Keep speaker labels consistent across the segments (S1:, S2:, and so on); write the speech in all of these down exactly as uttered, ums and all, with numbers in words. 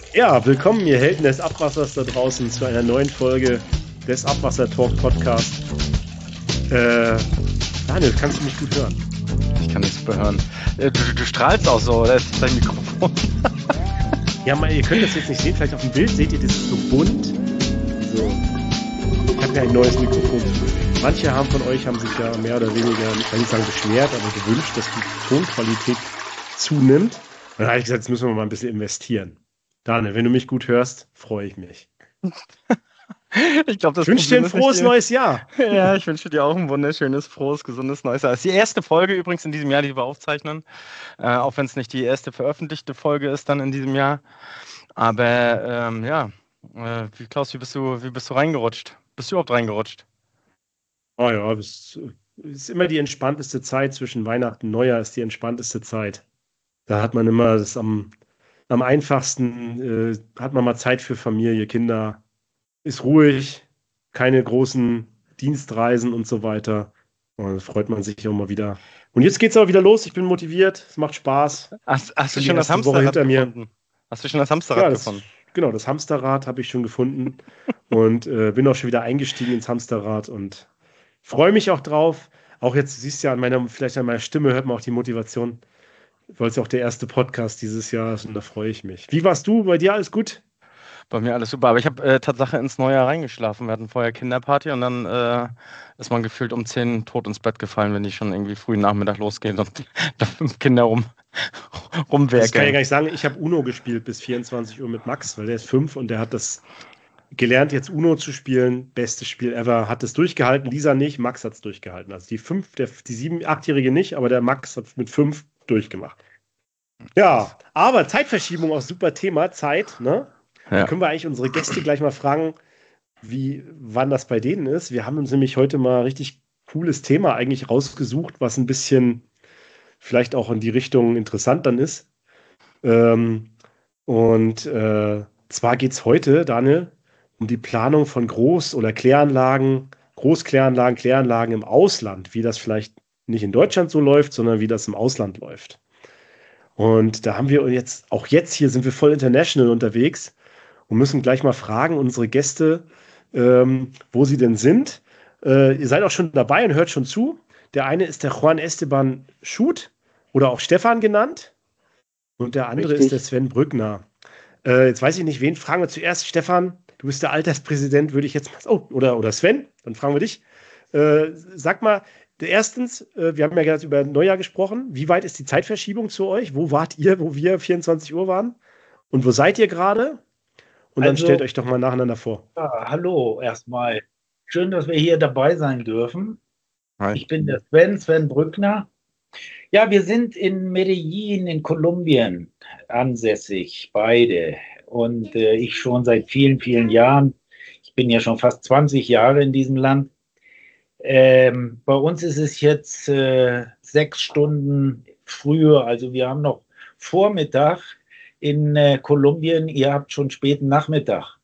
S1: Ja, willkommen, ihr Helden des Abwassers da draußen, zu einer neuen Folge des Abwasser-Talk-Podcast. Äh, Daniel, kannst du mich gut hören?
S2: Ich kann dich super hören. Du, du, du strahlst auch so, oder ist dein Mikrofon?
S1: Ja, mal, ihr könnt das jetzt nicht sehen, vielleicht auf dem Bild seht ihr, das ist so bunt. So. Ich habe mir ein neues Mikrofon zugelegt. Manche haben von euch haben sich ja mehr oder weniger, ich kann nicht sagen beschwert, aber gewünscht, dass die Tonqualität zunimmt. Und dann habe ich gesagt, jetzt müssen wir mal ein bisschen investieren. Daniel, wenn du mich gut hörst, freue ich mich.
S2: Ich glaube, das
S1: Ich wünsche dir ein frohes neues Jahr.
S2: Ja, ich wünsche dir auch ein wunderschönes, frohes, gesundes neues Jahr. Das ist die erste Folge übrigens in diesem Jahr, die wir aufzeichnen. Äh, auch wenn es nicht die erste veröffentlichte Folge ist dann in diesem Jahr. Aber ähm, ja, äh, wie, Klaus, wie bist du, wie bist du reingerutscht? Bist du überhaupt reingerutscht?
S1: Oh ja, das ist immer die entspannteste Zeit zwischen Weihnachten und Neujahr, ist die entspannteste Zeit. Da hat man immer das am, am einfachsten, äh, hat man mal Zeit für Familie, Kinder, ist ruhig, keine großen Dienstreisen und so weiter. Und dann freut man sich auch mal wieder. Und jetzt geht's auch wieder los. Ich bin motiviert, es macht Spaß.
S2: Hast, hast du
S1: Bin die
S2: schon das
S1: erste Woche
S2: Hamsterrad
S1: hinter mir.
S2: gefunden? Hast du schon das Hamsterrad
S1: Ja, das,
S2: gefunden?
S1: genau, das Hamsterrad habe ich schon gefunden und äh, bin auch schon wieder eingestiegen ins Hamsterrad und freue mich auch drauf. Auch jetzt, du siehst ja an meiner, vielleicht an meiner Stimme hört man auch die Motivation, weil es ja auch der erste Podcast dieses Jahr ist und da freue ich mich. Wie warst du? Bei dir alles gut?
S2: Bei mir alles super, aber ich habe äh, Tatsache ins neue Jahr reingeschlafen. Wir hatten vorher Kinderparty und dann äh, ist man gefühlt um zehn tot ins Bett gefallen, wenn die schon irgendwie frühen Nachmittag losgehen und da fünf Kinder rum,
S1: Das kann ich ja
S2: rumwerkeln.
S1: gar nicht sagen. Ich habe Uno gespielt bis vierundzwanzig Uhr mit Max, weil der ist fünf und der hat das gelernt, jetzt Uno zu spielen. Bestes Spiel ever. Hat es durchgehalten. Lisa nicht, Max hat es durchgehalten. Also die fünf, der, die sieben, achtjährige nicht, aber der Max hat mit fünf durchgemacht. Ja, aber Zeitverschiebung auch super Thema. Zeit, ne? Da
S2: Ja.
S1: können wir eigentlich unsere Gäste gleich mal fragen, wie, wann das bei denen ist. Wir haben uns nämlich heute mal richtig cooles Thema eigentlich rausgesucht, was ein bisschen vielleicht auch in die Richtung interessant dann ist. Ähm, und äh, zwar geht es heute, Daniel, um die Planung von Groß- oder Kläranlagen, Großkläranlagen, Kläranlagen im Ausland, wie das vielleicht nicht in Deutschland so läuft, sondern wie das im Ausland läuft. Und da haben wir jetzt, auch jetzt hier sind wir voll international unterwegs und müssen gleich mal fragen, unsere Gäste, ähm, wo sie denn sind. Äh, ihr seid auch schon dabei und hört schon zu. Der eine ist der Juan Esteban Schut oder auch Stefan genannt. Und der andere
S3: Richtig.
S1: ist der Sven Brückner. Äh, jetzt weiß ich nicht, wen fragen wir zuerst. Stefan, du bist der Alterspräsident, würde ich jetzt mal. Oh, oder, oder Sven, dann fragen wir dich. Äh, sag mal, erstens, äh, wir haben ja gerade über Neujahr gesprochen. Wie weit ist die Zeitverschiebung zu euch? Wo wart ihr, wo wir vierundzwanzig Uhr waren? Und wo seid ihr gerade? Und dann
S3: Also-
S1: stellt euch doch mal nacheinander vor.
S3: Ja, hallo erstmal. Schön, dass wir hier dabei sein dürfen.
S2: Hi.
S3: Ich bin der Sven, Sven Brückner. Ja, wir sind in Medellin in Kolumbien ansässig, beide. Und äh, ich schon seit vielen, vielen Jahren. Ich bin ja schon fast zwanzig Jahre in diesem Land. Ähm, bei uns ist es jetzt äh, sechs Stunden früher, also wir haben noch Vormittag in äh, Kolumbien. Ihr habt schon späten Nachmittag.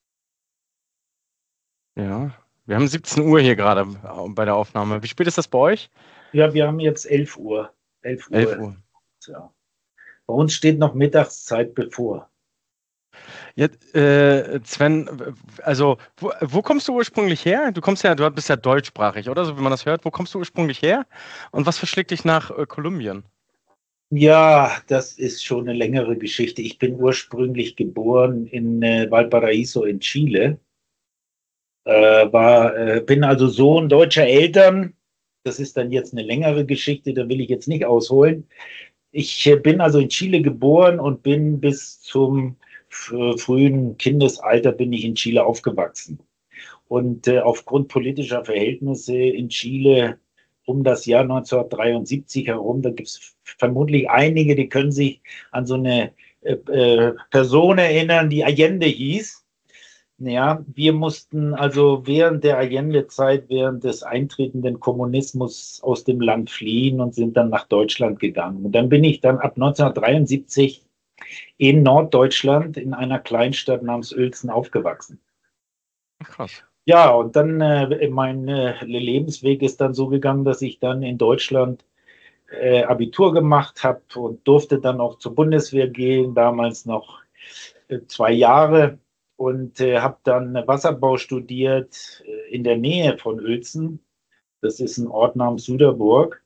S2: Ja, wir haben siebzehn Uhr hier gerade bei der Aufnahme. Wie spät ist das bei euch?
S3: Ja, wir haben jetzt elf Uhr. elf Uhr.
S2: elf Uhr.
S3: Ja. Bei uns steht noch Mittagszeit bevor.
S2: Ja, äh, Sven, also wo, wo kommst du ursprünglich her? Du kommst ja, du bist ja deutschsprachig, oder? So wie man das hört. Wo kommst du ursprünglich her? Und was verschlägt dich nach äh, Kolumbien?
S3: Ja, das ist schon eine längere Geschichte. Ich bin ursprünglich geboren in äh, Valparaíso in Chile. Äh, war, äh, bin also Sohn deutscher Eltern. Das ist dann jetzt eine längere Geschichte, da will ich jetzt nicht ausholen. Ich äh, bin also in Chile geboren und bin bis zum f- frühen Kindesalter bin ich in Chile aufgewachsen. Und äh, aufgrund politischer Verhältnisse in Chile um das Jahr neunzehnhundertdreiundsiebzig herum, da gibt es vermutlich einige, die können sich an so eine äh, äh, Person erinnern, die Allende hieß. Ja, wir mussten also während der Allende-Zeit, während des eintretenden Kommunismus aus dem Land fliehen und sind dann nach Deutschland gegangen. Und dann bin ich dann ab neunzehnhundertdreiundsiebzig in Norddeutschland in einer Kleinstadt namens Uelzen aufgewachsen.
S2: Krass.
S3: Ja, und dann äh, mein äh, Lebensweg ist dann so gegangen, dass ich dann in Deutschland äh, Abitur gemacht habe und durfte dann auch zur Bundeswehr gehen, damals noch zwei Jahre und äh, habe dann Wasserbau studiert äh, in der Nähe von Uelzen. Das ist ein Ort namens Suderburg.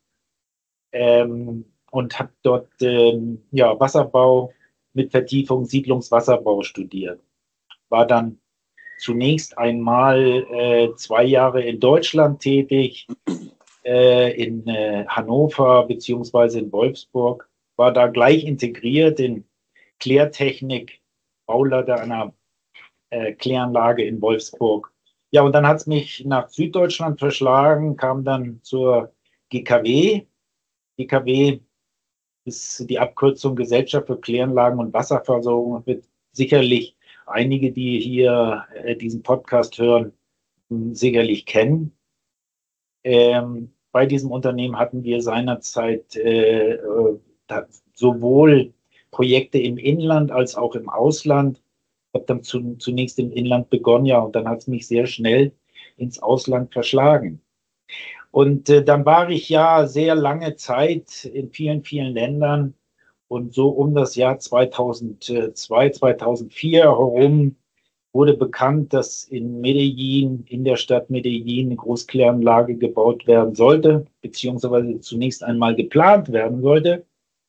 S3: Ähm, und habe dort ähm, ja, Wasserbau mit Vertiefung Siedlungswasserbau studiert. War dann zunächst einmal äh, zwei Jahre in Deutschland tätig, äh, in äh, Hannover beziehungsweise in Wolfsburg. War da gleich integriert in Klärtechnik, Bauleiter einer äh, Kläranlage in Wolfsburg. Ja, und dann hat es mich nach Süddeutschland verschlagen, kam dann zur G K W. G K W ist die Abkürzung Gesellschaft für Kläranlagen und Wasserversorgung. Wird sicherlich einige, die hier äh, diesen Podcast hören, sicherlich kennen. Ähm, bei diesem Unternehmen hatten wir seinerzeit äh, äh, sowohl Projekte im Inland als auch im Ausland. Ich habe dann zu, zunächst im Inland begonnen, ja, und dann hat es mich sehr schnell ins Ausland verschlagen. Und äh, dann war ich ja sehr lange Zeit in vielen, vielen Ländern. Und so um das Jahr zweitausendzwei, zweitausendvier herum wurde bekannt, dass in Medellin, in der Stadt Medellin, eine Großkläranlage gebaut werden sollte, beziehungsweise zunächst einmal geplant werden sollte.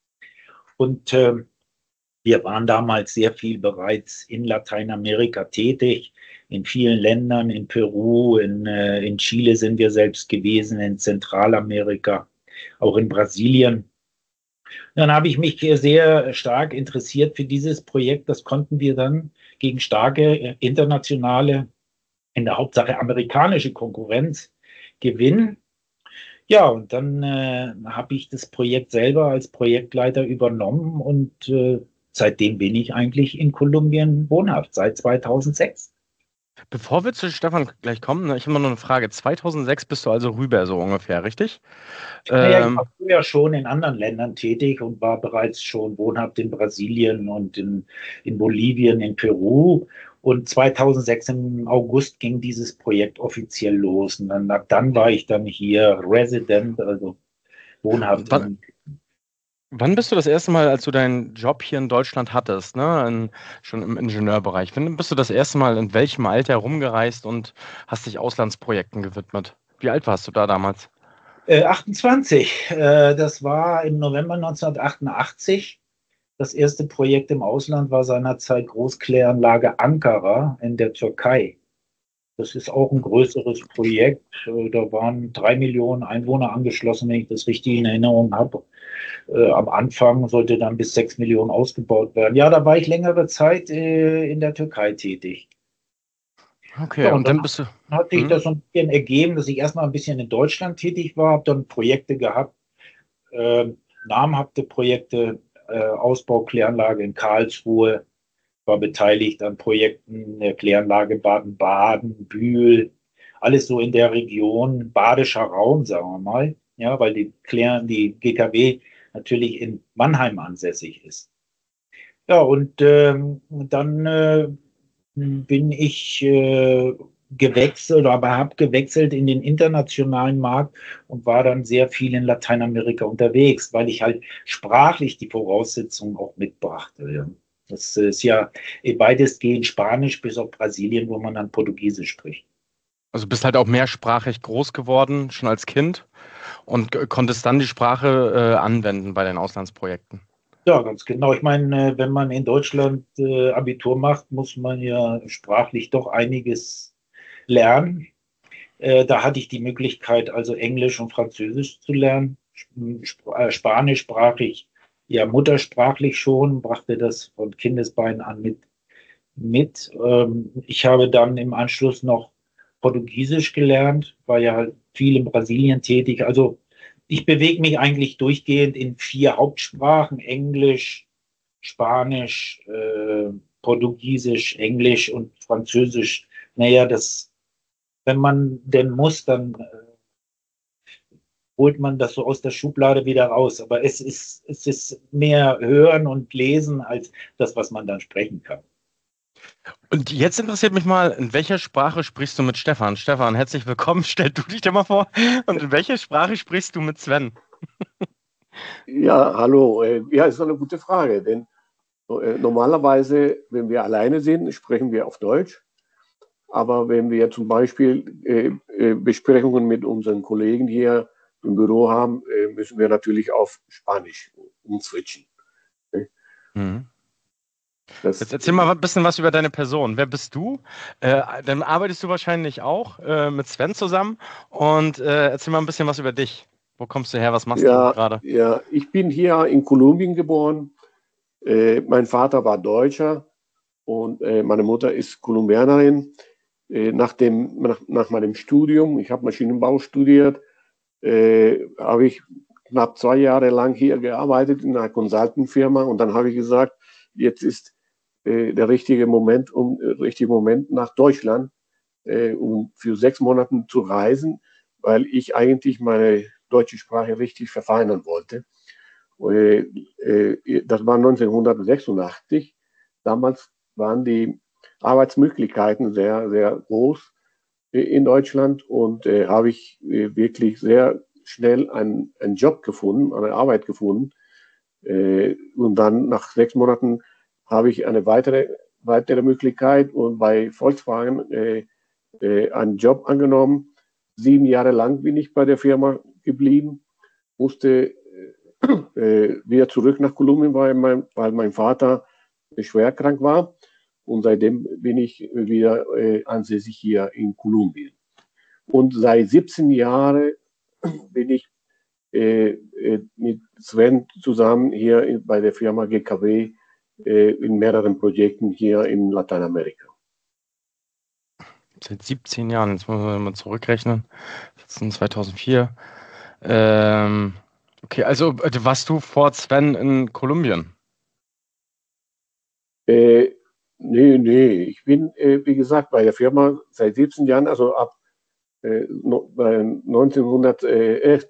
S3: Und äh, wir waren damals sehr viel bereits in Lateinamerika tätig, in vielen Ländern, in Peru, in, äh, in Chile sind wir selbst gewesen, in Zentralamerika, auch in Brasilien. Dann habe ich mich sehr stark interessiert für dieses Projekt. Das konnten wir dann gegen starke internationale, in der Hauptsache amerikanische Konkurrenz gewinnen. Ja, und dann äh, habe ich das Projekt selber als Projektleiter übernommen und äh, seitdem bin ich eigentlich in Kolumbien wohnhaft, seit zweitausendsechs.
S2: Bevor wir zu Stefan gleich kommen, ne, ich habe noch eine Frage. zweitausendsechs bist du also rüber, so ungefähr, richtig?
S3: Naja, ich
S2: Ähm,
S3: war früher schon in anderen Ländern tätig und war bereits schon wohnhaft in Brasilien und in, in Bolivien, in Peru. Und zweitausendsechs im August ging dieses Projekt offiziell los. Und dann, ab dann war ich dann hier Resident, also wohnhaft.
S2: wann,
S3: In,
S2: wann bist du das erste Mal, als du deinen Job hier in Deutschland hattest, ne, in, schon im Ingenieurbereich, wann bist du das erste Mal in welchem Alter rumgereist und hast dich Auslandsprojekten gewidmet? Wie alt warst du da damals?
S3: äh, achtundzwanzig, äh, das war im November neunzehnhundertachtundachtzig. Das erste Projekt im Ausland war seinerzeit Großkläranlage Ankara in der Türkei. Das ist auch ein größeres Projekt. Äh, Da waren drei Millionen Einwohner angeschlossen, wenn ich das richtig in Erinnerung habe. Äh, am Anfang sollte dann bis sechs Millionen ausgebaut werden. Ja, da war ich längere Zeit äh, in der Türkei tätig.
S2: Okay,
S3: Ja, und
S2: und dann
S3: dann
S2: bist du.
S3: hat sich
S2: Hm?
S3: das so ein bisschen ergeben, dass ich erstmal ein bisschen in Deutschland tätig war, habe dann Projekte gehabt, äh, namhafte Projekte, äh, Ausbaukläranlage in Karlsruhe, war beteiligt an Projekten der Kläranlage Baden-Baden, Bühl, alles so in der Region, badischer Raum, sagen wir mal, ja, weil die, Klär die G K W natürlich in Mannheim ansässig ist. Ja, und ähm, dann äh, bin ich äh, gewechselt, aber habe gewechselt in den internationalen Markt und war dann sehr viel in Lateinamerika unterwegs, weil ich halt sprachlich die Voraussetzungen auch mitbrachte. Ja. Das ist ja weitestgehend Spanisch, bis auf Brasilien, wo man dann Portugiesisch spricht.
S2: Also bist halt auch mehrsprachig groß geworden, schon als Kind und g- konntest dann die Sprache äh, anwenden bei den Auslandsprojekten.
S3: Ja, ganz genau. Ich meine, äh, wenn man in Deutschland äh, Abitur macht, muss man ja sprachlich doch einiges lernen. Äh, da hatte ich die Möglichkeit, also Englisch und Französisch zu lernen. Sp äh, Spanisch sprach ich ja muttersprachlich schon, brachte das von Kindesbeinen an mit. mit. Ähm, ich habe dann im Anschluss noch Portugiesisch gelernt, war ja viel in Brasilien tätig. Also ich bewege mich eigentlich durchgehend in vier Hauptsprachen: Englisch, Spanisch, äh, Portugiesisch, Englisch und Französisch. Naja, das, wenn man denn muss, dann äh, holt man das so aus der Schublade wieder raus. Aber es ist, es ist mehr Hören und Lesen als das, was man dann sprechen kann.
S2: Und jetzt interessiert mich mal, in welcher Sprache sprichst du mit Stefan? Stefan, herzlich willkommen, stell du dich dir mal vor. Und in welcher Sprache sprichst du mit Sven?
S4: Ja, hallo. Äh, Ja, ist eine gute Frage, denn Normalerweise, wenn wir alleine sind, sprechen wir auf Deutsch. Aber wenn wir zum Beispiel äh, äh, Besprechungen mit unseren Kollegen hier im Büro haben, äh, müssen wir natürlich auf Spanisch umswitchen.
S2: Mhm. Jetzt erzähl mal ein bisschen was über deine Person. Wer bist du? Äh, dann arbeitest du wahrscheinlich auch äh, mit Sven zusammen. Und äh, erzähl mal ein bisschen was über dich. Wo kommst du her? Was machst
S4: ja,
S2: du gerade?
S4: Ja, ich bin hier in Kolumbien geboren. Äh, mein Vater war Deutscher und äh, meine Mutter ist Kolumbianerin. Äh, nach, dem, nach, nach meinem Studium, ich habe Maschinenbau studiert, äh, habe ich knapp zwei Jahre lang hier gearbeitet in einer Consulting-Firma und dann habe ich gesagt, jetzt ist äh, der richtige Moment, um äh, richtige Moment nach Deutschland, äh, um für sechs Monate zu reisen, weil ich eigentlich meine deutsche Sprache richtig verfeinern wollte. Äh, äh, das war neunzehnhundertsechsundachtzig. Damals waren die Arbeitsmöglichkeiten sehr, sehr groß äh, in Deutschland und äh, habe ich äh, wirklich sehr schnell einen, einen Job gefunden, eine Arbeit gefunden. Äh, und dann nach sechs Monaten habe ich eine weitere, weitere Möglichkeit und bei Volkswagen äh, äh, einen Job angenommen. Sieben Jahre lang bin ich bei der Firma geblieben, musste äh, wieder zurück nach Kolumbien, weil mein, weil mein Vater schwer krank war. Und seitdem bin ich wieder äh, ansässig hier in Kolumbien. Und seit siebzehn Jahren bin ich äh, äh, mit Sven zusammen hier in, bei der Firma G K W äh, in mehreren Projekten hier in Lateinamerika.
S2: Seit siebzehn Jahren, jetzt muss man mal zurückrechnen. Das sind zweitausendvier. Ähm, okay, also warst du vor Sven in Kolumbien?
S4: Äh, nee, nee, ich bin, äh, wie gesagt, bei der Firma seit siebzehn Jahren, also ab äh, no, neunzehnhundert, äh,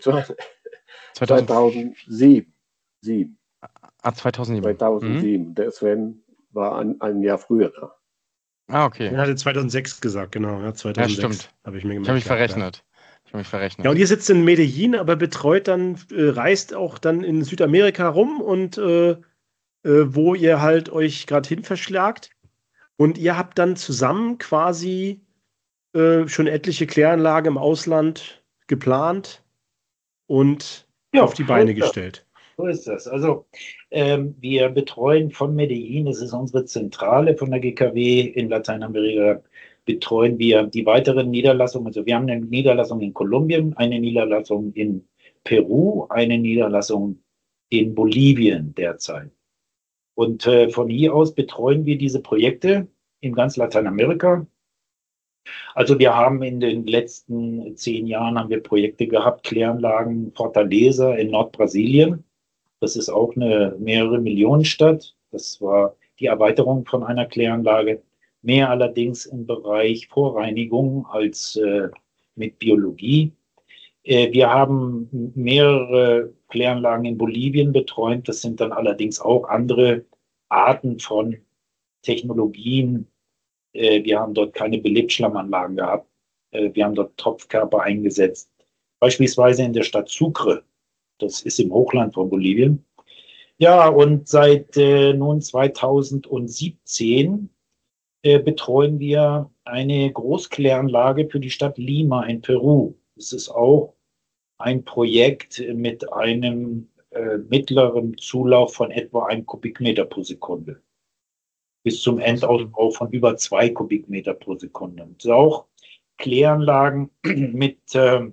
S4: zweitausendsieben. Sieben.
S2: Ah, zweitausendsieben.
S4: zweitausendsieben. Mhm. Der Sven war ein, ein Jahr früher da.
S2: Ah, okay.
S1: Er hatte zweitausendsechs gesagt, genau. Ja, zweitausendsechs,
S2: ja stimmt.
S1: Habe ich mir gemerkt.
S2: Ich habe mich verrechnet. Ja. Ich habe mich verrechnet.
S1: Ja, und ihr sitzt in Medellin, aber betreut dann, äh, reist auch dann in Südamerika rum und äh, äh, wo ihr halt euch gerade hin verschlagt. Und ihr habt dann zusammen quasi äh, schon etliche Kläranlagen im Ausland geplant und ja, auf die Beine gestellt.
S3: So ist das. Also ähm, wir betreuen von Medellin, das ist unsere Zentrale von der G K W in Lateinamerika, betreuen wir die weiteren Niederlassungen. Also wir haben eine Niederlassung in Kolumbien, eine Niederlassung in Peru, eine Niederlassung in Bolivien derzeit. Und äh, von hier aus betreuen wir diese Projekte in ganz Lateinamerika. Also wir haben in den letzten zehn Jahren haben wir Projekte gehabt, Kläranlagen Fortaleza in Nordbrasilien. Das ist auch eine mehrere Millionen Stadt. Das war die Erweiterung von einer Kläranlage. Mehr allerdings im Bereich Vorreinigung als äh, mit Biologie. Äh, wir haben mehrere Kläranlagen in Bolivien betreut. Das sind dann allerdings auch andere Arten von Technologien. Äh, wir haben dort keine Belebt-Schlammanlagen gehabt. Äh, wir haben dort Tropfkörper eingesetzt. Beispielsweise in der Stadt Sucre. Das ist im Hochland von Bolivien. Ja, und seit äh, nun zweitausendsiebzehn äh, betreuen wir eine Großkläranlage für die Stadt Lima in Peru. Das ist auch ein Projekt mit einem äh, mittleren Zulauf von etwa einem Kubikmeter pro Sekunde. Bis zum Endausbau von über zwei Kubikmeter pro Sekunde. Das sind auch Kläranlagen mit äh,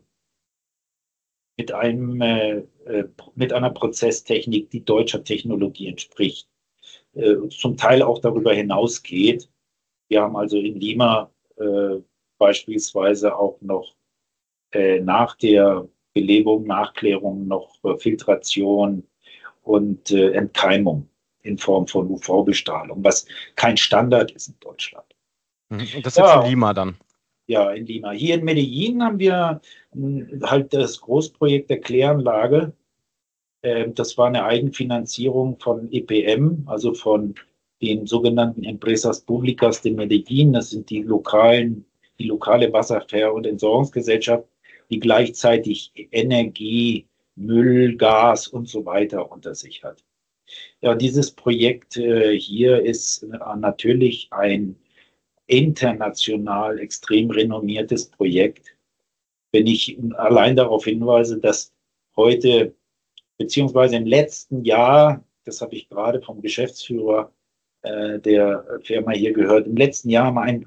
S3: mit, einem, äh, mit einer Prozesstechnik, die deutscher Technologie entspricht, äh, zum Teil auch darüber hinausgeht. Wir haben also in Lima äh, beispielsweise auch noch äh, nach der Belebung, Nachklärung noch äh, Filtration und äh, Entkeimung in Form von U V-Bestrahlung, was kein Standard ist in Deutschland.
S2: Und das ist ja. Jetzt in Lima dann?
S3: Ja, in Lima. Hier in Medellin haben wir halt das Großprojekt der Kläranlage. Das war eine Eigenfinanzierung von E P M, also von den sogenannten Empresas Públicas de Medellín. Das sind die lokalen, die lokale Wasserver- und Entsorgungsgesellschaft, die gleichzeitig Energie, Müll, Gas und so weiter unter sich hat. Ja, dieses Projekt äh, hier ist äh, natürlich ein international extrem renommiertes Projekt. Wenn ich allein darauf hinweise, dass heute, beziehungsweise im letzten Jahr, das habe ich gerade vom Geschäftsführer äh, der Firma hier gehört, im letzten Jahr haben ein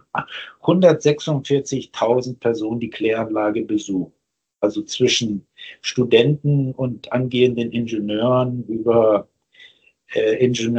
S3: hundertsechsundvierzigtausend Personen die Kläranlage besucht. Also zwischen Studenten und angehenden Ingenieuren über äh,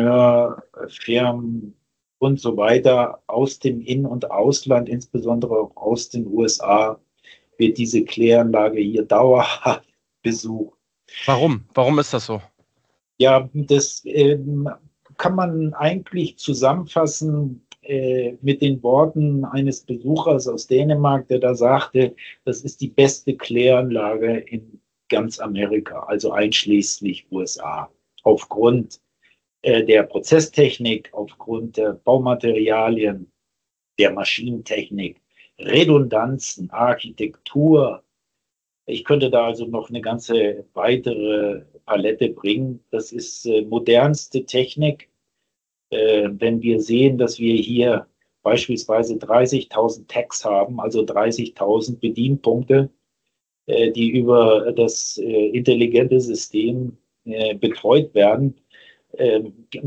S3: Ingenieurfirmen und so weiter aus dem In- und Ausland, insbesondere auch aus den U S A, wird diese Kläranlage hier dauerhaft besucht.
S2: Warum? Warum ist das so?
S3: Ja, das ähm, kann man eigentlich zusammenfassen äh, mit den Worten eines Besuchers aus Dänemark, der da sagte, das ist die beste Kläranlage in ganz Amerika, also einschließlich U S A, aufgrund äh, der Prozesstechnik, aufgrund der Baumaterialien, der Maschinentechnik, Redundanzen, Architektur. Ich könnte da also noch eine ganze weitere Palette bringen. Das ist äh, modernste Technik. Äh, wenn wir sehen, dass wir hier beispielsweise dreißigtausend Tags haben, also dreißigtausend Bedienpunkte, äh, die über das äh, intelligente System äh, betreut werden, äh,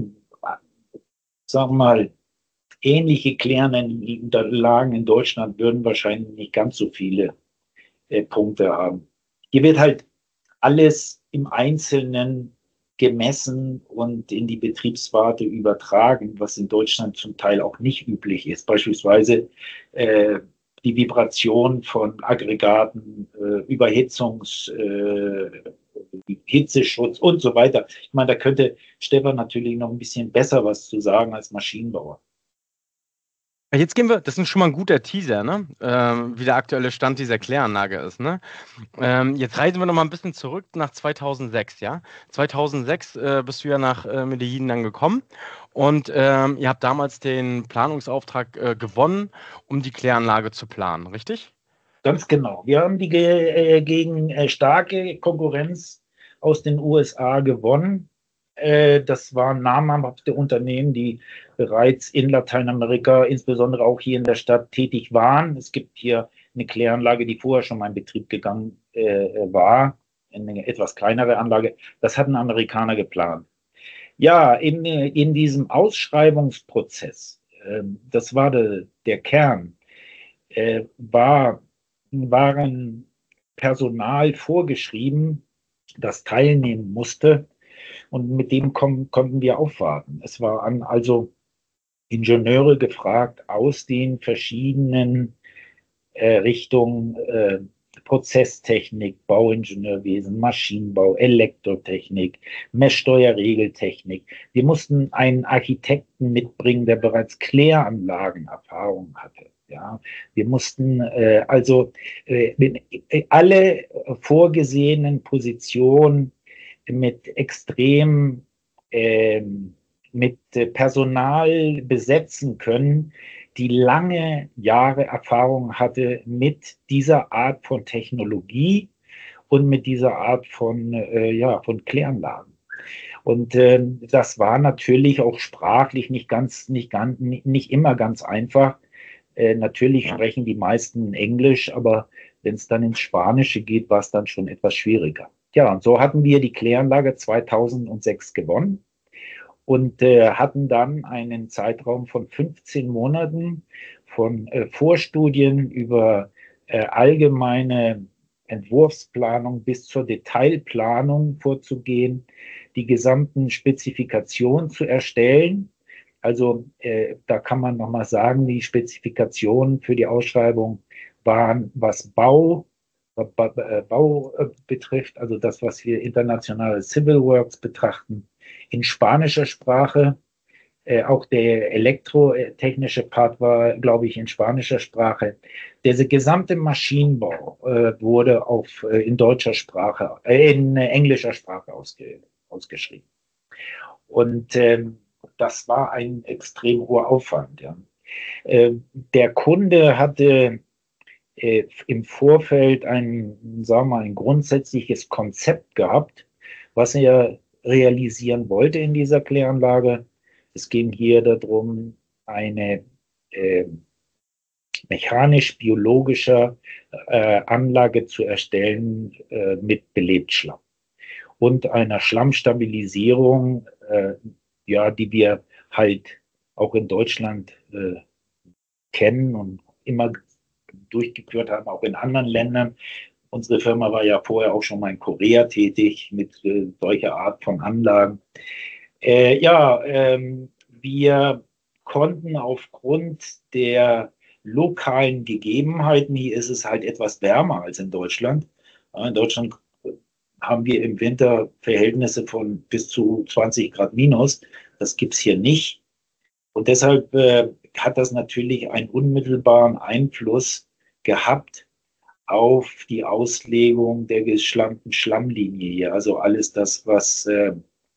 S3: sagen wir mal, ähnliche Kläranlagen in Deutschland würden wahrscheinlich nicht ganz so viele äh, Punkte haben. Hier wird halt alles im Einzelnen gemessen und in die Betriebsrate übertragen, was in Deutschland zum Teil auch nicht üblich ist. Beispielsweise äh, die Vibration von Aggregaten, äh, Überhitzungs, äh, Hitzeschutz und so weiter. Ich meine, da könnte Stefan natürlich noch ein bisschen besser was zu sagen als Maschinenbauer.
S2: Jetzt gehen wir, das ist schon mal ein guter Teaser, ne? Ähm, wie der aktuelle Stand dieser Kläranlage ist, ne? Ähm, jetzt reisen wir noch mal ein bisschen zurück nach zweitausendsechs, ja? zweitausendsechs äh, bist du ja nach äh, Medellin dann gekommen und ähm, ihr habt damals den Planungsauftrag äh, gewonnen, um die Kläranlage zu planen, richtig?
S3: Ganz genau. Wir haben die ge äh, gegen äh, starke Konkurrenz aus den U S A gewonnen. Äh, das waren namhafte Unternehmen, die bereits in Lateinamerika, insbesondere auch hier in der Stadt, tätig waren. Es gibt hier eine Kläranlage, die vorher schon mal in Betrieb gegangen äh, war, eine etwas kleinere Anlage. Das hatten Amerikaner geplant. Ja, in, in diesem Ausschreibungsprozess, äh, das war de, der Kern, äh, war waren Personal vorgeschrieben, das teilnehmen musste. Und mit dem kon konnten wir aufwarten. Es waren also Ingenieure gefragt aus den verschiedenen äh, Richtungen, äh, Prozesstechnik, Bauingenieurwesen, Maschinenbau, Elektrotechnik, Messsteuerregeltechnik. Wir mussten einen Architekten mitbringen, der bereits Kläranlagenerfahrung hatte. Ja, wir mussten äh, also äh, alle vorgesehenen Positionen mit extrem äh, mit Personal besetzen können, die lange Jahre Erfahrung hatte mit dieser Art von Technologie und mit dieser Art von, äh, ja, von Kläranlagen. Und äh, das war natürlich auch sprachlich nicht ganz, nicht ganz, nicht immer ganz einfach. Äh, natürlich sprechen die meisten Englisch, aber wenn es dann ins Spanische geht, war es dann schon etwas schwieriger. Ja, und so hatten wir die Kläranlage zweitausendsechs gewonnen und äh, hatten dann einen Zeitraum von fünfzehn Monaten von äh, Vorstudien über äh, allgemeine Entwurfsplanung bis zur Detailplanung vorzugehen, die gesamten Spezifikationen zu erstellen. Also äh, da kann man nochmal sagen, die Spezifikationen für die Ausschreibung waren, was Bau, ba, ba, Bau äh, betrifft, also das, was wir internationale Civil Works betrachten, in spanischer Sprache. Äh, auch der elektrotechnische Part war, glaube ich, in spanischer Sprache. Der gesamte Maschinenbau äh, wurde auf, äh, in deutscher Sprache, äh, in äh, englischer Sprache ausge, ausgeschrieben. Und ähm, das war ein extrem hoher Aufwand. Ja. Äh, der Kunde hatte äh, im Vorfeld ein, sagen wir mal, ein grundsätzliches Konzept gehabt, was er realisieren wollte in dieser Kläranlage. Es ging hier darum, eine äh, mechanisch-biologische äh, Anlage zu erstellen äh, mit Belebtschlamm und einer Schlammstabilisierung, äh, ja, die wir halt auch in Deutschland äh, kennen und immer durchgeführt haben, auch in anderen Ländern. Unsere Firma war ja vorher auch schon mal in Korea tätig mit äh, solcher Art von Anlagen. Äh, ja, ähm, wir konnten aufgrund der lokalen Gegebenheiten, hier ist es halt etwas wärmer als in Deutschland. In Deutschland haben wir im Winter Verhältnisse von bis zu zwanzig Grad minus. Das gibt es hier nicht. Und deshalb äh, hat das natürlich einen unmittelbaren Einfluss gehabt auf die Auslegung der geschlammten Schlammlinie hier. Also alles das, was äh,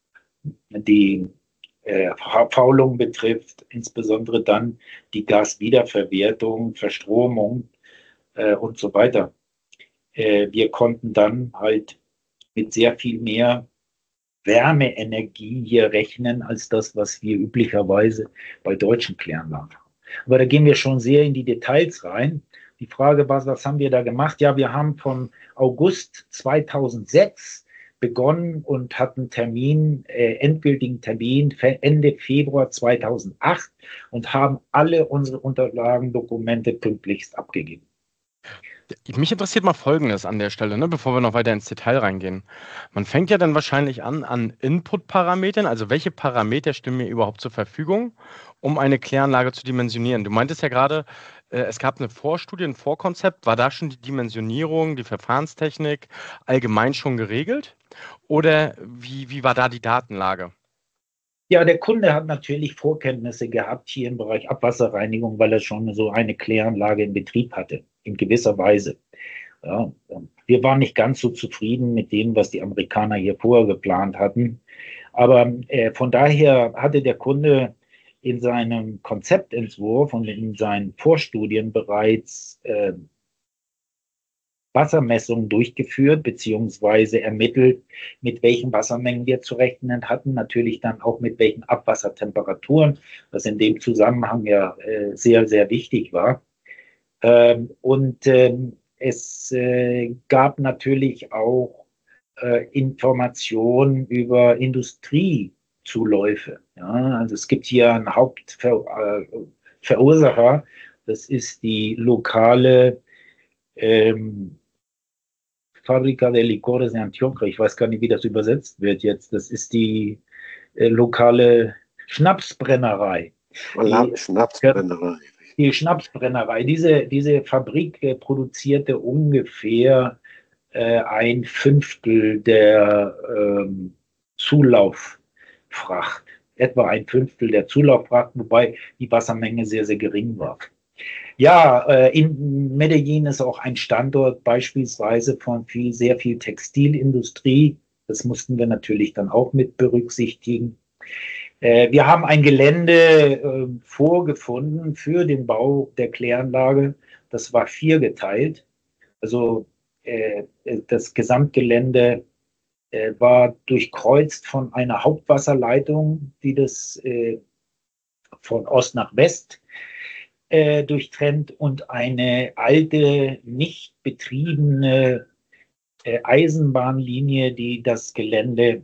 S3: die äh, Faulung betrifft, insbesondere dann die Gaswiederverwertung, Verstromung äh, und so weiter. Äh, wir konnten dann halt mit sehr viel mehr Wärmeenergie hier rechnen, als das, was wir üblicherweise bei deutschen Kläranlagen haben. Aber da gehen wir schon sehr in die Details rein. Die Frage war, was haben wir da gemacht? Ja, wir haben von August zweitausendsechs begonnen und hatten Termin, äh, endgültigen Termin Ende Februar zweitausendacht und haben alle unsere Unterlagen, Dokumente pünktlichst abgegeben.
S2: Mich interessiert mal Folgendes an der Stelle, ne, bevor wir noch weiter ins Detail reingehen. Man fängt ja dann wahrscheinlich an an Input-Parametern, also welche Parameter stehen mir überhaupt zur Verfügung, um eine Kläranlage zu dimensionieren. Du meintest ja gerade, äh, es gab eine Vorstudie, ein Vorkonzept. War da schon die Dimensionierung, die Verfahrenstechnik allgemein schon geregelt? Oder wie, wie war da die Datenlage?
S3: Ja, der Kunde hat natürlich Vorkenntnisse gehabt hier im Bereich Abwasserreinigung, weil er schon so eine Kläranlage in Betrieb hatte, in gewisser Weise. Ja, wir waren nicht ganz so zufrieden mit dem, was die Amerikaner hier vorher geplant hatten. Aber äh, von daher hatte der Kunde in seinem Konzeptentwurf und in seinen Vorstudien bereits äh, Wassermessungen durchgeführt beziehungsweise ermittelt, mit welchen Wassermengen wir zu rechnen hatten, natürlich dann auch mit welchen Abwassertemperaturen, was in dem Zusammenhang ja äh, sehr, sehr wichtig war. Ähm, und ähm, es äh, gab natürlich auch äh, Informationen über Industriezuläufe. Ja? Also es gibt hier einen Hauptverursacher, das ist die lokale ähm, Fábrica de Licores de Antioquia, ich weiß gar nicht, wie das übersetzt wird jetzt. Das ist die äh, lokale Schnapsbrennerei.
S4: Die, Schnapsbrennerei.
S3: Die Schnapsbrennerei. Diese, diese Fabrik äh, produzierte ungefähr äh, ein Fünftel der ähm, Zulauffracht. Etwa ein Fünftel der Zulauffracht, wobei die Wassermenge sehr, sehr gering war. Ja, äh, in Medellin ist auch ein Standort beispielsweise von viel, sehr viel Textilindustrie. Das mussten wir natürlich dann auch mit berücksichtigen. Äh, wir haben ein Gelände äh, vorgefunden für den Bau der Kläranlage. Das war viergeteilt. Also äh, das Gesamtgelände äh, war durchkreuzt von einer Hauptwasserleitung, die das äh, von Ost nach West Äh, durchtrennt und eine alte, nicht betriebene äh, Eisenbahnlinie, die das Gelände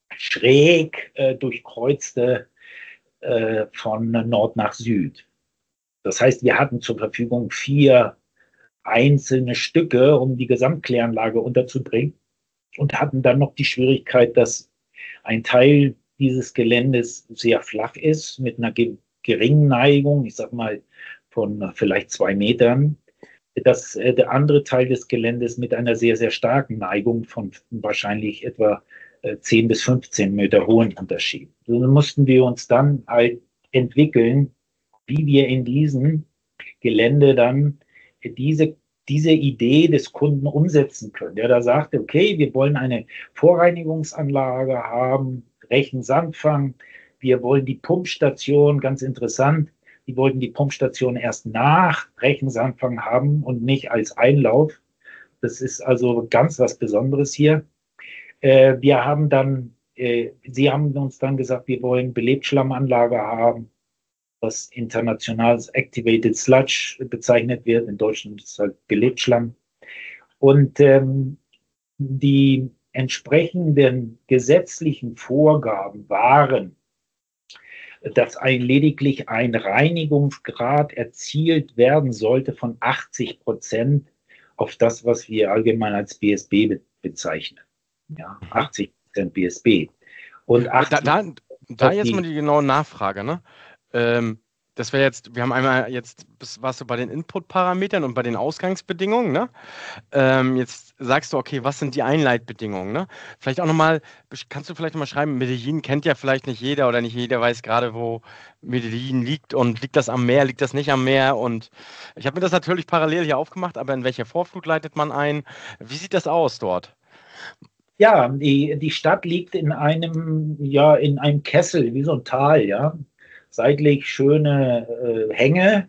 S3: schräg äh, durchkreuzte äh, von Nord nach Süd. Das heißt, wir hatten zur Verfügung vier einzelne Stücke, um die Gesamtkläranlage unterzubringen und hatten dann noch die Schwierigkeit, dass ein Teil dieses Geländes sehr flach ist, mit einer ge geringen Neigung, ich sag mal von vielleicht zwei Metern, dass äh, der andere Teil des Geländes mit einer sehr, sehr starken Neigung von wahrscheinlich etwa äh, zehn bis fünfzehn Meter hohen Unterschied. So mussten wir uns dann halt entwickeln, wie wir in diesem Gelände dann diese, diese Idee des Kunden umsetzen können. Der da sagte, okay, wir wollen eine Vorreinigungsanlage haben, Rechen-Sandfang, wir wollen die Pumpstation, ganz interessant, die wollten die Pumpstation erst nach Rechensanfang haben und nicht als Einlauf. Das ist also ganz was Besonderes hier. Äh, wir haben dann äh, sie haben uns dann gesagt, wir wollen Belebtschlammanlage haben, was international als Activated Sludge bezeichnet wird. In Deutschland ist es halt Belebtschlamm. Und ähm, die entsprechenden gesetzlichen Vorgaben waren, dass ein, lediglich ein Reinigungsgrad erzielt werden sollte von achtzig Prozent auf das, was wir allgemein als B S B be bezeichnen. Ja, achtzig Prozent B S B. Und
S2: da, da, da jetzt mal die genaue Nachfrage, ne? Ähm, das wäre jetzt, wir haben einmal jetzt, warst du bei den Input-Parametern und bei den Ausgangsbedingungen, ne? Ähm, jetzt sagst du, okay, was sind die Einleitbedingungen, ne? Vielleicht auch nochmal, kannst du vielleicht nochmal schreiben, Medellin kennt ja vielleicht nicht jeder oder nicht jeder weiß gerade, wo Medellin liegt und liegt das am Meer, liegt das nicht am Meer, und ich habe mir das natürlich parallel hier aufgemacht, aber in welche Vorflut leitet man ein? Wie sieht das aus dort?
S3: Ja, die, die Stadt liegt in einem, ja, in einem Kessel, wie so ein Tal, ja. Seitlich schöne äh, Hänge,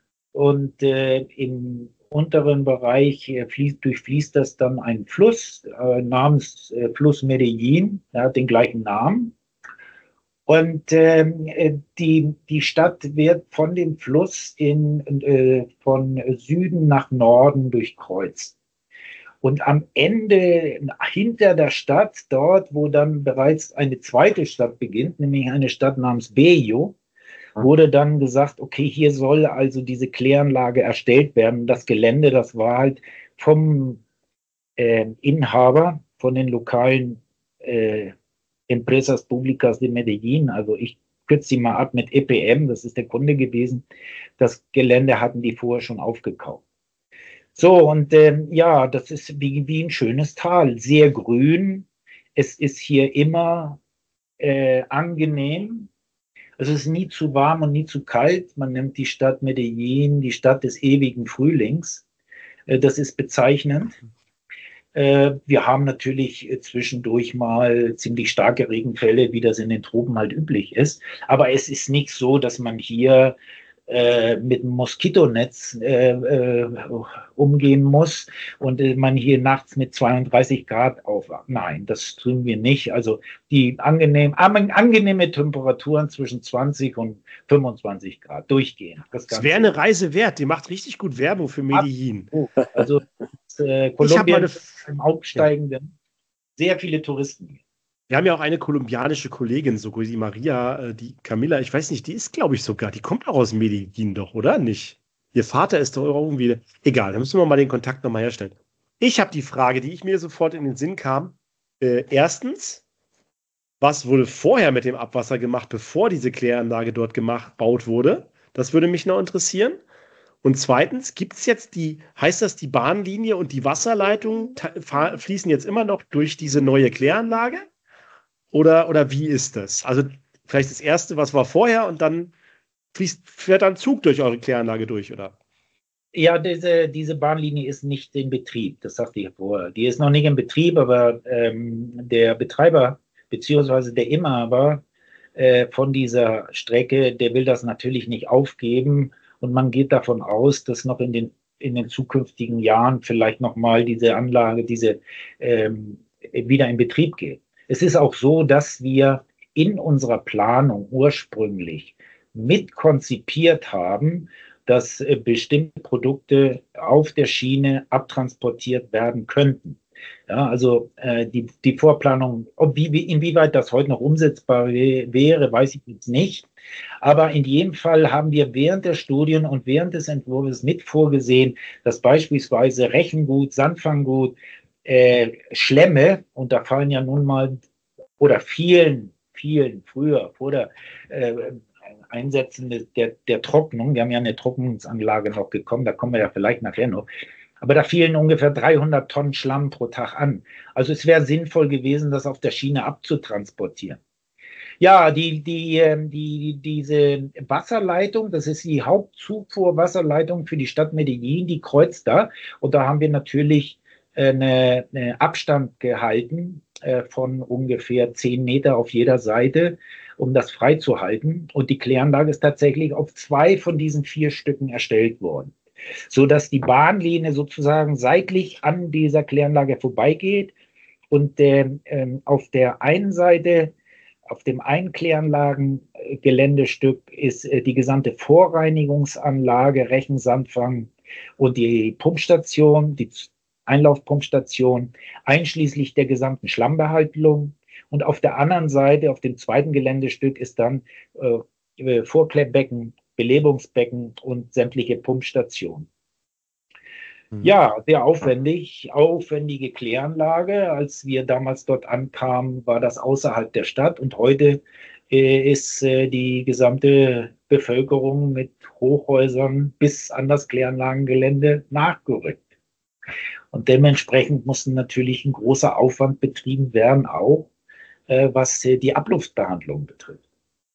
S3: und äh, im unteren Bereich äh, fließt, durchfließt das dann ein Fluss äh, namens äh, Fluss Medellin, der hat den gleichen Namen. Und ähm, äh, die, die Stadt wird von dem Fluss in, äh, von Süden nach Norden durchkreuzt. Und am Ende, hinter der Stadt, dort, wo dann bereits eine zweite Stadt beginnt, nämlich eine Stadt namens Bello, wurde dann gesagt, okay, hier soll also diese Kläranlage erstellt werden. Das Gelände, das war halt vom äh, Inhaber, von den lokalen äh, Empresas Públicas de Medellín, also ich kürze sie mal ab mit E P M, das ist der Kunde gewesen. Das Gelände hatten die vorher schon aufgekauft. So, und ähm, ja, das ist wie, wie ein schönes Tal, sehr grün. Es ist hier immer äh, angenehm. Es ist nie zu warm und nie zu kalt. Man nennt die Stadt Medellin die Stadt des ewigen Frühlings. Äh, das ist bezeichnend. Äh, wir haben natürlich zwischendurch mal ziemlich starke Regenfälle, wie das in den Tropen halt üblich ist. Aber es ist nicht so, dass man hier äh, mit einem Moskitonetz äh, äh, umgehen muss und äh, man hier nachts mit zweiunddreißig Grad aufwacht. Nein, das tun wir nicht. Also die angenehm, angenehme Temperaturen zwischen zwanzig und fünfundzwanzig Grad durchgehen.
S1: Das, das wäre eine Reise wert. Die macht richtig gut Werbung für Medellin.
S3: Also äh, Kolumbien im Aufsteigenden, sehr viele Touristen.
S1: Wir haben ja auch eine kolumbianische Kollegin, so die Maria, die Camilla, ich weiß nicht, die ist, glaube ich, sogar, die kommt auch aus Medellin doch, oder? Nicht? Ihr Vater ist doch irgendwie, egal, da müssen wir mal den Kontakt nochmal herstellen. Ich habe die Frage, die ich mir sofort in den Sinn kam. Äh, erstens, was wurde vorher mit dem Abwasser gemacht, bevor diese Kläranlage dort gemacht, gebaut wurde? Das würde mich noch interessieren. Und zweitens, gibt es jetzt die, heißt das, die Bahnlinie und die Wasserleitung fließen jetzt immer noch durch diese neue Kläranlage? Oder, oder wie ist das? Also vielleicht das Erste, was war vorher, und dann fließt, fährt ein Zug durch eure Kläranlage durch, oder?
S3: Ja, diese, diese Bahnlinie ist nicht in Betrieb, das sagte ich vorher. Die ist noch nicht in Betrieb, aber ähm, der Betreiber beziehungsweise der Inhaber äh, von dieser Strecke, der will das natürlich nicht aufgeben, und man geht davon aus, dass noch in den, in den zukünftigen Jahren vielleicht nochmal diese Anlage, diese ähm, wieder in Betrieb geht. Es ist auch so, dass wir in unserer Planung ursprünglich mitkonzipiert haben, dass äh, bestimmte Produkte auf der Schiene abtransportiert werden könnten. Ja, also äh, die, die Vorplanung, ob wie, inwieweit das heute noch umsetzbar wäre, weiß ich jetzt nicht. Aber in jedem Fall haben wir während der Studien und während des Entwurfs mit vorgesehen, dass beispielsweise Rechengut, Sandfanggut, äh, Schlemme, und da fallen ja nun mal, oder vielen, vielen früher, vor der äh, Einsetzen der, der Trocknung, wir haben ja eine Trocknungsanlage noch gekommen, da kommen wir ja vielleicht nachher noch, aber da fielen ungefähr dreihundert Tonnen Schlamm pro Tag an. Also es wäre sinnvoll gewesen, das auf der Schiene abzutransportieren. Ja, die, die, die, diese Wasserleitung, das ist die Hauptzufuhrwasserleitung für die Stadt Medellin, die kreuzt da. Und da haben wir natürlich eine, eine Abstand gehalten äh, von ungefähr zehn Meter auf jeder Seite, um das freizuhalten. Und die Kläranlage ist tatsächlich auf zwei von diesen vier Stücken erstellt worden, sodass die Bahnlinie sozusagen seitlich an dieser Kläranlage vorbeigeht Und äh, äh, auf der einen Seite, auf dem einen Kläranlagengeländestück ist äh, die gesamte Vorreinigungsanlage, Rechensandfang und die Pumpstation, die Einlaufpumpstation, einschließlich der gesamten Schlammbehandlung. Und auf der anderen Seite, auf dem zweiten Geländestück, ist dann äh, Vorklärbecken, Belebungsbecken und sämtliche Pumpstationen. Mhm. Ja, sehr aufwendig, aufwendige Kläranlage. Als wir damals dort ankamen, war das außerhalb der Stadt und heute äh, ist äh, die gesamte Bevölkerung mit Hochhäusern bis an das Kläranlagengelände nachgerückt. Und dementsprechend musste natürlich ein großer Aufwand betrieben werden, auch äh, was äh, die Abluftbehandlung betrifft.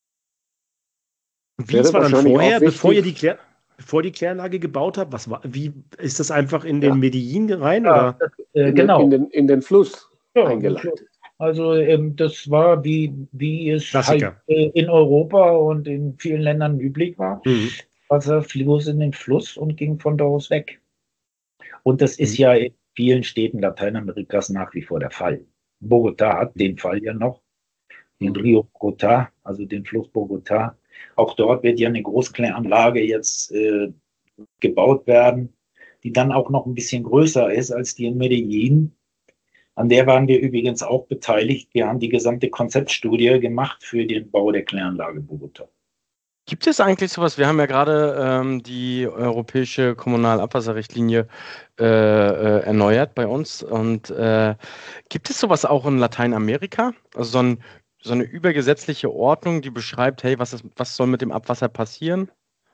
S1: Wie war dann vorher, bevor ihr die, Klär, bevor die Kläranlage gebaut habt? Was war, wie ist das einfach in den ja. Medellin rein? Ja, oder?
S3: Das, äh, genau.
S4: In den, in den Fluss ja, eingeleitet.
S3: Also ähm, das war, wie, wie es halt, äh, in Europa und in vielen Ländern üblich war. Mhm. Wasser floss in den Fluss und ging von da aus weg. Und das ist mhm. ja in vielen Städten Lateinamerikas nach wie vor der Fall. Bogotá hat den Fall ja noch, den Rio Bogotá, also den Fluss Bogotá. Auch dort wird ja eine Großkläranlage jetzt äh, gebaut werden, die dann auch noch ein bisschen größer ist als die in Medellin. An der waren wir übrigens auch beteiligt. Wir haben die gesamte Konzeptstudie gemacht für den Bau der Kläranlage Bogotá.
S2: Gibt es eigentlich sowas? Wir haben ja gerade ähm, die europäische Kommunalabwasserrichtlinie äh, äh, erneuert bei uns. Und äh, gibt es sowas auch in Lateinamerika? Also so, ein, so eine übergesetzliche Ordnung, die beschreibt, hey, was, ist, was soll mit dem Abwasser passieren?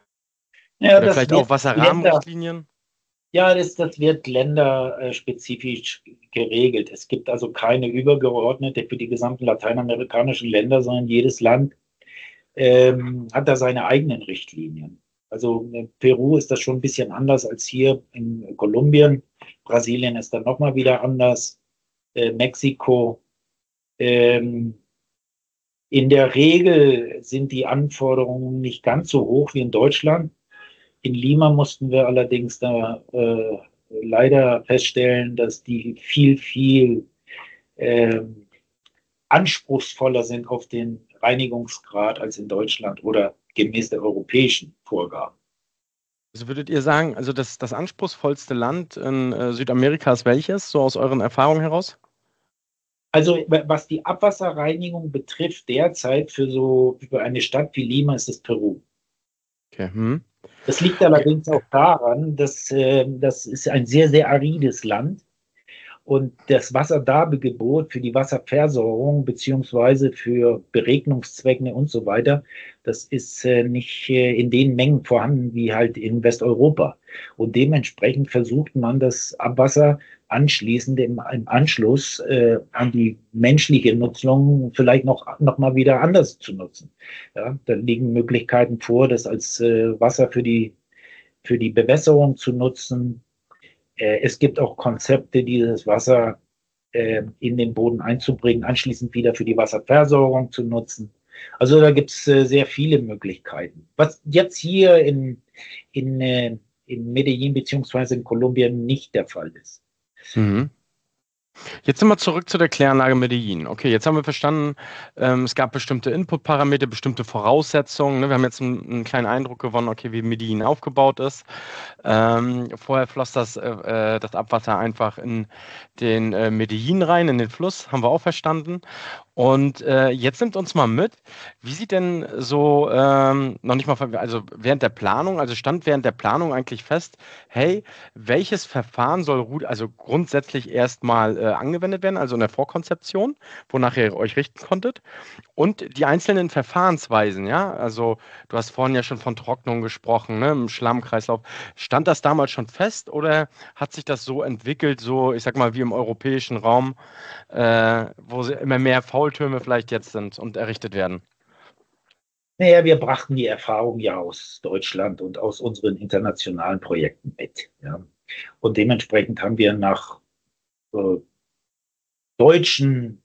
S3: Ja,
S2: Oder vielleicht auch Wasserrahmenrichtlinien?
S3: Ja, das, das wird länderspezifisch geregelt. Es gibt also keine übergeordnete für die gesamten lateinamerikanischen Länder, sondern jedes Land ähm, hat da seine eigenen Richtlinien. Also in Peru ist das schon ein bisschen anders als hier in Kolumbien. Brasilien ist dann nochmal wieder anders. Äh, Mexiko. Ähm, in der Regel sind die Anforderungen nicht ganz so hoch wie in Deutschland. In Lima mussten wir allerdings da äh, leider feststellen, dass die viel, viel äh, anspruchsvoller sind auf den Reinigungsgrad als in Deutschland oder gemäß der europäischen Vorgaben.
S2: Also würdet ihr sagen, also das, das anspruchsvollste Land in äh, Südamerika ist welches, so aus euren Erfahrungen heraus?
S3: Also was die Abwasserreinigung betrifft, derzeit für so für eine Stadt wie Lima ist es Peru.
S2: Okay. Hm.
S3: Das liegt allerdings auch daran, dass äh, das ist ein sehr, sehr arides Land. Und das Wasserdarbegebot für die Wasserversorgung beziehungsweise für Beregnungszwecke und so weiter, das ist äh, nicht äh, in den Mengen vorhanden wie halt in Westeuropa. Und dementsprechend versucht man das Abwasser anschließend im, im Anschluss äh, an die menschliche Nutzung vielleicht noch, noch mal wieder anders zu nutzen. Ja, da liegen Möglichkeiten vor, das als äh, Wasser für die, für die Bewässerung zu nutzen. Es gibt auch Konzepte, dieses Wasser äh, in den Boden einzubringen, anschließend wieder für die Wasserversorgung zu nutzen. Also da gibt es äh, sehr viele Möglichkeiten. Was jetzt hier in, in, äh, in Medellin beziehungsweise in Kolumbien nicht der Fall ist.
S2: Mhm. Jetzt sind wir zurück zu der Kläranlage Medellin. Okay, jetzt haben wir verstanden, ähm, es gab bestimmte Inputparameter, bestimmte Voraussetzungen. Ne? Wir haben jetzt einen, einen kleinen Eindruck gewonnen, okay, wie Medellin aufgebaut ist. Ähm, vorher floss das, äh, das Abwasser einfach in den äh, Medellin rein, in den Fluss, haben wir auch verstanden. Und äh, jetzt nimmt uns mal mit, wie sieht denn so, ähm, noch nicht mal, also während der Planung, also stand während der Planung eigentlich fest, hey, welches Verfahren soll, also grundsätzlich erstmal äh, angewendet werden, also in der Vorkonzeption, wonach ihr euch richten konntet, und die einzelnen Verfahrensweisen, ja, also du hast vorhin ja schon von Trocknung gesprochen, ne, im Schlammkreislauf, stand das damals schon fest oder hat sich das so entwickelt, so, ich sag mal, wie im europäischen Raum, äh, wo immer mehr Faultürme vielleicht jetzt sind und errichtet werden?
S3: Naja, wir brachten die Erfahrung ja aus Deutschland und aus unseren internationalen Projekten mit. Ja. Und dementsprechend haben wir nach äh, deutschen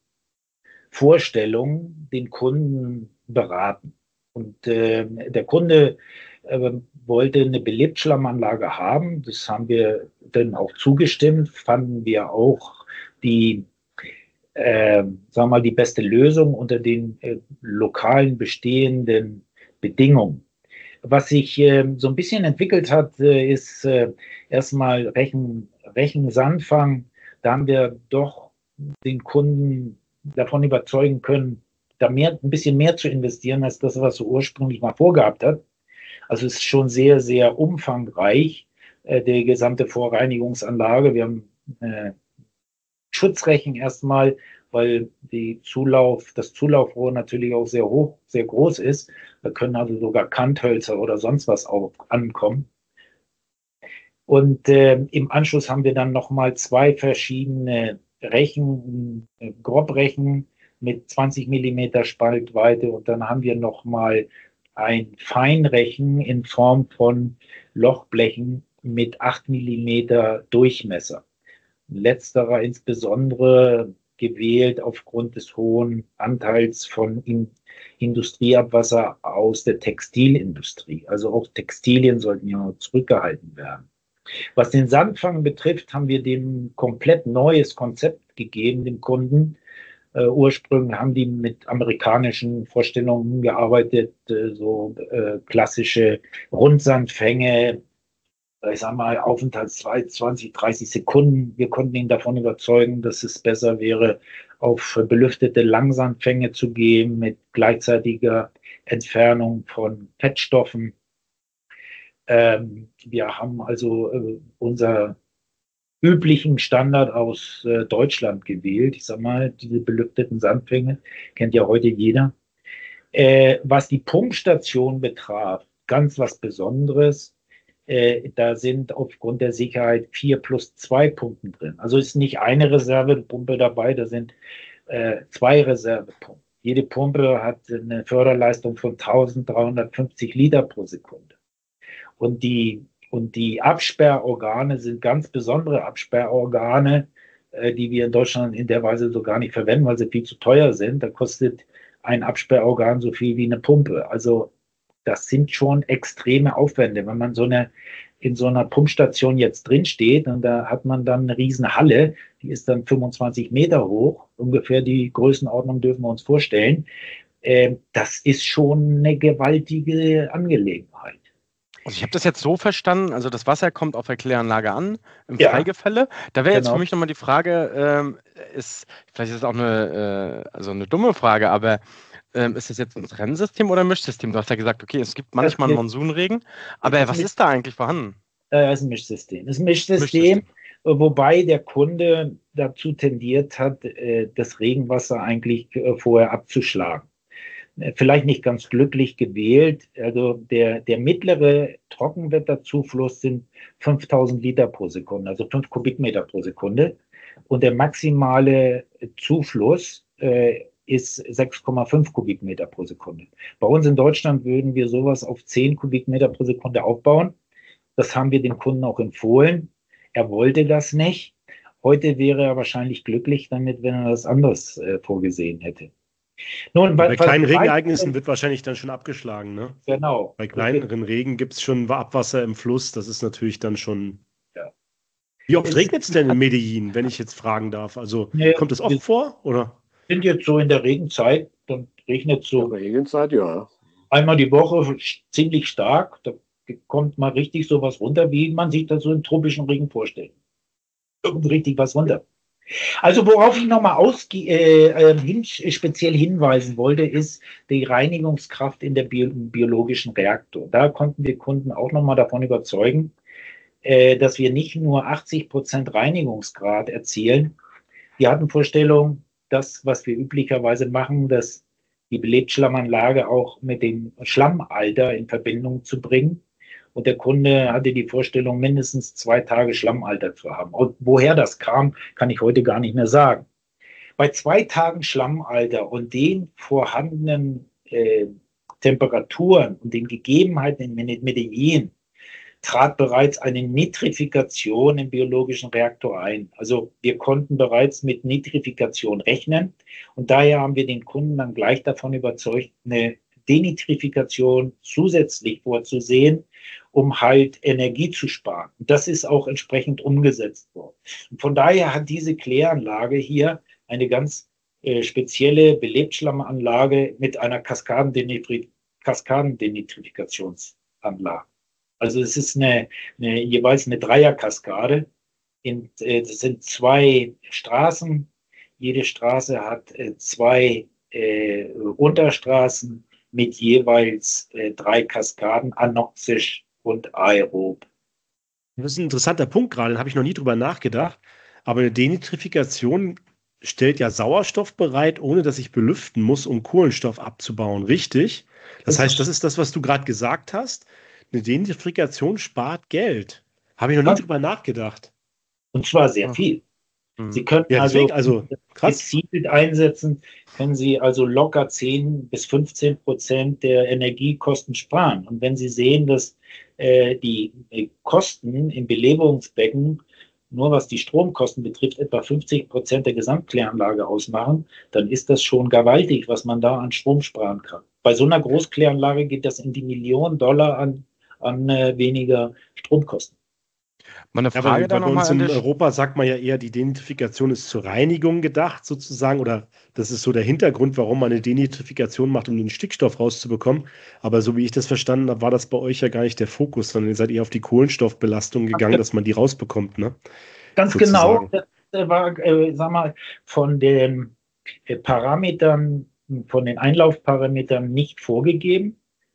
S3: Vorstellungen den Kunden beraten. Und äh, der Kunde äh, wollte eine Belebtschlammanlage haben. Das haben wir dann auch zugestimmt. Fanden wir auch die äh, sagen wir mal, die beste Lösung unter den äh, lokalen bestehenden Bedingungen. Was sich äh, so ein bisschen entwickelt hat, äh, ist äh, erstmal Rechen, Rechensandfang. Da haben wir doch den Kunden davon überzeugen können, da mehr, ein bisschen mehr zu investieren, als das, was er ursprünglich mal vorgehabt hat. Also es ist schon sehr, sehr umfangreich, äh, die gesamte Vorreinigungsanlage. Wir haben äh, Schutzrechen erstmal, weil die Zulauf, das Zulaufrohr natürlich auch sehr hoch, sehr groß ist. Da können also sogar Kanthölzer oder sonst was auch ankommen. Und äh, im Anschluss haben wir dann nochmal zwei verschiedene Rechen, äh, Grobrechen mit zwanzig Millimeter Spaltweite, und dann haben wir nochmal ein Feinrechen in Form von Lochblechen mit acht Millimeter Durchmesser. Letzterer insbesondere gewählt aufgrund des hohen Anteils von in Industrieabwasser aus der Textilindustrie. Also auch Textilien sollten ja zurückgehalten werden. Was den Sandfang betrifft, haben wir dem komplett neues Konzept gegeben, dem Kunden. Äh, ursprünglich haben die mit amerikanischen Vorstellungen gearbeitet, äh, so äh, klassische Rundsandfänge, ich sag mal, Aufenthaltszeit zwanzig, dreißig Sekunden. Wir konnten ihn davon überzeugen, dass es besser wäre, auf belüftete Langsandfänge zu gehen mit gleichzeitiger Entfernung von Fettstoffen. Ähm, wir haben also äh, unser üblichen Standard aus äh, Deutschland gewählt. Ich sag mal, diese belüfteten Sandfänge kennt ja heute jeder. Äh, was die Pumpstation betraf, ganz was Besonderes. Äh, da sind aufgrund der Sicherheit vier plus zwei Pumpen drin. Also ist nicht eine Reservepumpe dabei, da sind äh, zwei Reservepumpen. Jede Pumpe hat eine Förderleistung von eintausenddreihundertfünfzig Liter pro Sekunde. Und die, und die Absperrorgane sind ganz besondere Absperrorgane, äh, die wir in Deutschland in der Weise so gar nicht verwenden, weil sie viel zu teuer sind. Da kostet ein Absperrorgan so viel wie eine Pumpe. Also das sind schon extreme Aufwände. Wenn man so eine, in so einer Pumpstation jetzt drin steht und da hat man dann eine riesen Halle, die ist dann fünfundzwanzig Meter hoch, ungefähr die Größenordnung dürfen wir uns vorstellen. Äh, das ist schon eine gewaltige Angelegenheit.
S2: Also ich habe das jetzt so verstanden, also das Wasser kommt auf der Kläranlage an, im
S3: Ja.
S2: Freigefälle. Da wäre jetzt
S3: Genau.
S2: für mich nochmal die Frage, ähm, ist, vielleicht ist es auch eine, äh, also eine dumme Frage, aber ähm, ist das jetzt ein Trennsystem oder ein Mischsystem? Du hast ja gesagt, okay, es gibt manchmal einen Monsunregen, aber was ist da eigentlich vorhanden?
S3: Äh, ist ein Mischsystem. Es ist ein Mischsystem,
S2: Mischsystem.
S3: wobei der Kunde dazu tendiert hat, äh, das Regenwasser eigentlich äh, vorher abzuschlagen. Vielleicht nicht ganz glücklich gewählt. Also der, der mittlere Trockenwetterzufluss sind fünftausend Liter pro Sekunde, also fünf Kubikmeter pro Sekunde. Und der maximale Zufluss äh, ist sechs Komma fünf Kubikmeter pro Sekunde. Bei uns in Deutschland würden wir sowas auf zehn Kubikmeter pro Sekunde aufbauen. Das haben wir dem Kunden auch empfohlen. Er wollte das nicht. Heute wäre er wahrscheinlich glücklich damit, wenn er das anders äh, vorgesehen hätte.
S1: Nun, bei, bei kleinen Regenereignissen wird wahrscheinlich dann schon abgeschlagen, ne?
S3: Genau.
S1: Bei kleineren Regen gibt es schon Abwasser im Fluss, das ist natürlich dann schon.
S3: Ja.
S1: Wie oft regnet es denn in Medellin, wenn ich jetzt fragen darf? Also
S3: nee,
S1: kommt es oft vor? Oder?
S3: Sind jetzt so in der Regenzeit, dann regnet es so.
S4: In der Regenzeit, ja.
S3: Einmal die Woche ziemlich stark. Da kommt mal richtig so was runter, wie man sich das so im tropischen Regen vorstellt. Kommt richtig was runter. Also worauf ich nochmal äh, hin, speziell hinweisen wollte, ist die Reinigungskraft in der Bio biologischen Reaktor. Da konnten wir Kunden auch nochmal davon überzeugen, äh, dass wir nicht nur achtzig Prozent Reinigungsgrad erzielen. Wir hatten Vorstellung, das, was wir üblicherweise machen, dass die Belebtschlammanlage auch mit dem Schlammalter in Verbindung zu bringen. Und der Kunde hatte die Vorstellung, mindestens zwei Tage Schlammalter zu haben. Und woher das kam, kann ich heute gar nicht mehr sagen. Bei zwei Tagen Schlammalter und den vorhandenen äh, Temperaturen und den Gegebenheiten in Medellin trat bereits eine Nitrifikation im biologischen Reaktor ein. Also wir konnten bereits mit Nitrifikation rechnen. Und daher haben wir den Kunden dann gleich davon überzeugt, eine Denitrifikation zusätzlich vorzusehen, um halt Energie zu sparen. Und das ist auch entsprechend umgesetzt worden. Und von daher hat diese Kläranlage hier eine ganz äh, spezielle Belebtschlammanlage mit einer Kaskadendenitri- Kaskadendenitrifikationsanlage. Also es ist eine, eine jeweils eine Dreierkaskade. In, äh, das sind zwei Straßen. Jede Straße hat äh, zwei äh, Unterstraßen mit jeweils äh, drei Kaskaden, anoxisch und aerob.
S1: Das ist ein interessanter Punkt gerade, da habe ich noch nie drüber nachgedacht. Aber eine Denitrifikation stellt ja Sauerstoff bereit, ohne dass ich belüften muss, um Kohlenstoff abzubauen, richtig? Das
S3: Das
S1: heißt,
S3: ist
S1: das ist das, was du gerade gesagt hast. Eine Denitrifikation spart Geld. Habe ich noch nie
S3: krass.
S1: drüber nachgedacht.
S3: Und zwar sehr
S2: Ach.
S3: viel.
S2: Mhm.
S3: Sie könnten
S1: Ja, deswegen,
S3: also
S1: also krass.
S3: gezielt einsetzen, können Sie also locker zehn bis fünfzehn Prozent der Energiekosten sparen. Und wenn Sie sehen, dass äh, die äh, Kosten im Belebungsbecken, nur was die Stromkosten betrifft, etwa fünfzig Prozent der Gesamtkläranlage ausmachen, dann ist das schon gewaltig, was man da an Strom sparen kann. Bei so einer Großkläranlage geht das in die Millionen Dollar an, an äh, weniger Stromkosten.
S2: Meine
S1: Ja,
S2: Frage
S1: weil,
S2: da
S1: weil bei uns
S2: nochmal an
S1: in
S2: dich.
S1: Europa sagt man ja eher, die Denitrifikation ist zur Reinigung gedacht, sozusagen, oder das ist so der Hintergrund, warum man eine Denitrifikation macht, um den Stickstoff rauszubekommen. Aber so wie ich das verstanden habe, war das bei euch ja gar nicht der Fokus, sondern ihr seid eher auf die Kohlenstoffbelastung gegangen, dass man die rausbekommt, ne?
S3: Ganz
S1: Sozusagen.
S3: genau, das war, äh, sag mal, von den äh, Parametern, von den Einlaufparametern nicht vorgegeben,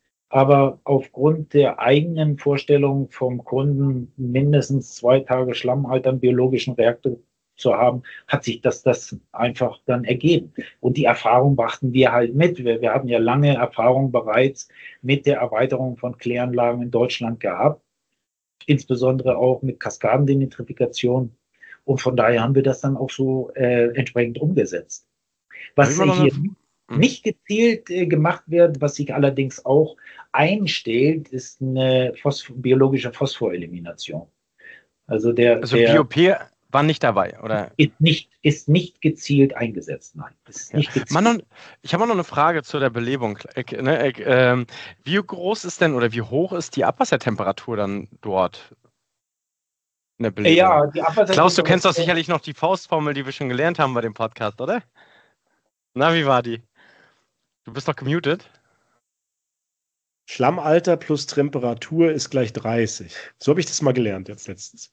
S3: aber aufgrund der eigenen Vorstellung vom Kunden, mindestens zwei Tage Schlammalter im biologischen Reaktor zu haben, hat sich das, das einfach dann ergeben. Und die Erfahrung brachten wir halt mit. Wir, wir hatten ja lange Erfahrung bereits mit der Erweiterung von Kläranlagen in Deutschland gehabt, insbesondere auch mit Kaskadendenitrifikation. Und von daher haben wir das dann auch so äh, entsprechend umgesetzt.
S2: Hab
S3: Was
S2: ich mal noch
S3: hier
S2: eine- Hm.
S3: nicht gezielt äh, gemacht wird, was sich allerdings auch einstellt, ist eine Phos biologische Phosphorelimination. Also der,
S2: Also
S3: der
S2: B O P war nicht dabei, oder?
S3: ist, nicht, ist nicht gezielt eingesetzt. Nein, ist
S2: Ja.
S3: nicht gezielt.
S2: Manon, ich habe noch eine Frage zu der Belebung. Ich, ne, ich, ähm, wie groß ist denn oder wie hoch ist die Abwassertemperatur dann dort in der Belebung?
S3: Ja, die
S2: Klaus, du kennst doch
S3: Abwassertemperatur-
S2: sicherlich noch die Faustformel, die wir schon gelernt haben bei dem Podcast, oder? Na, wie war die? Du bist doch gemutet.
S1: Schlammalter plus Temperatur ist gleich dreißig. So habe ich das mal gelernt jetzt letztens.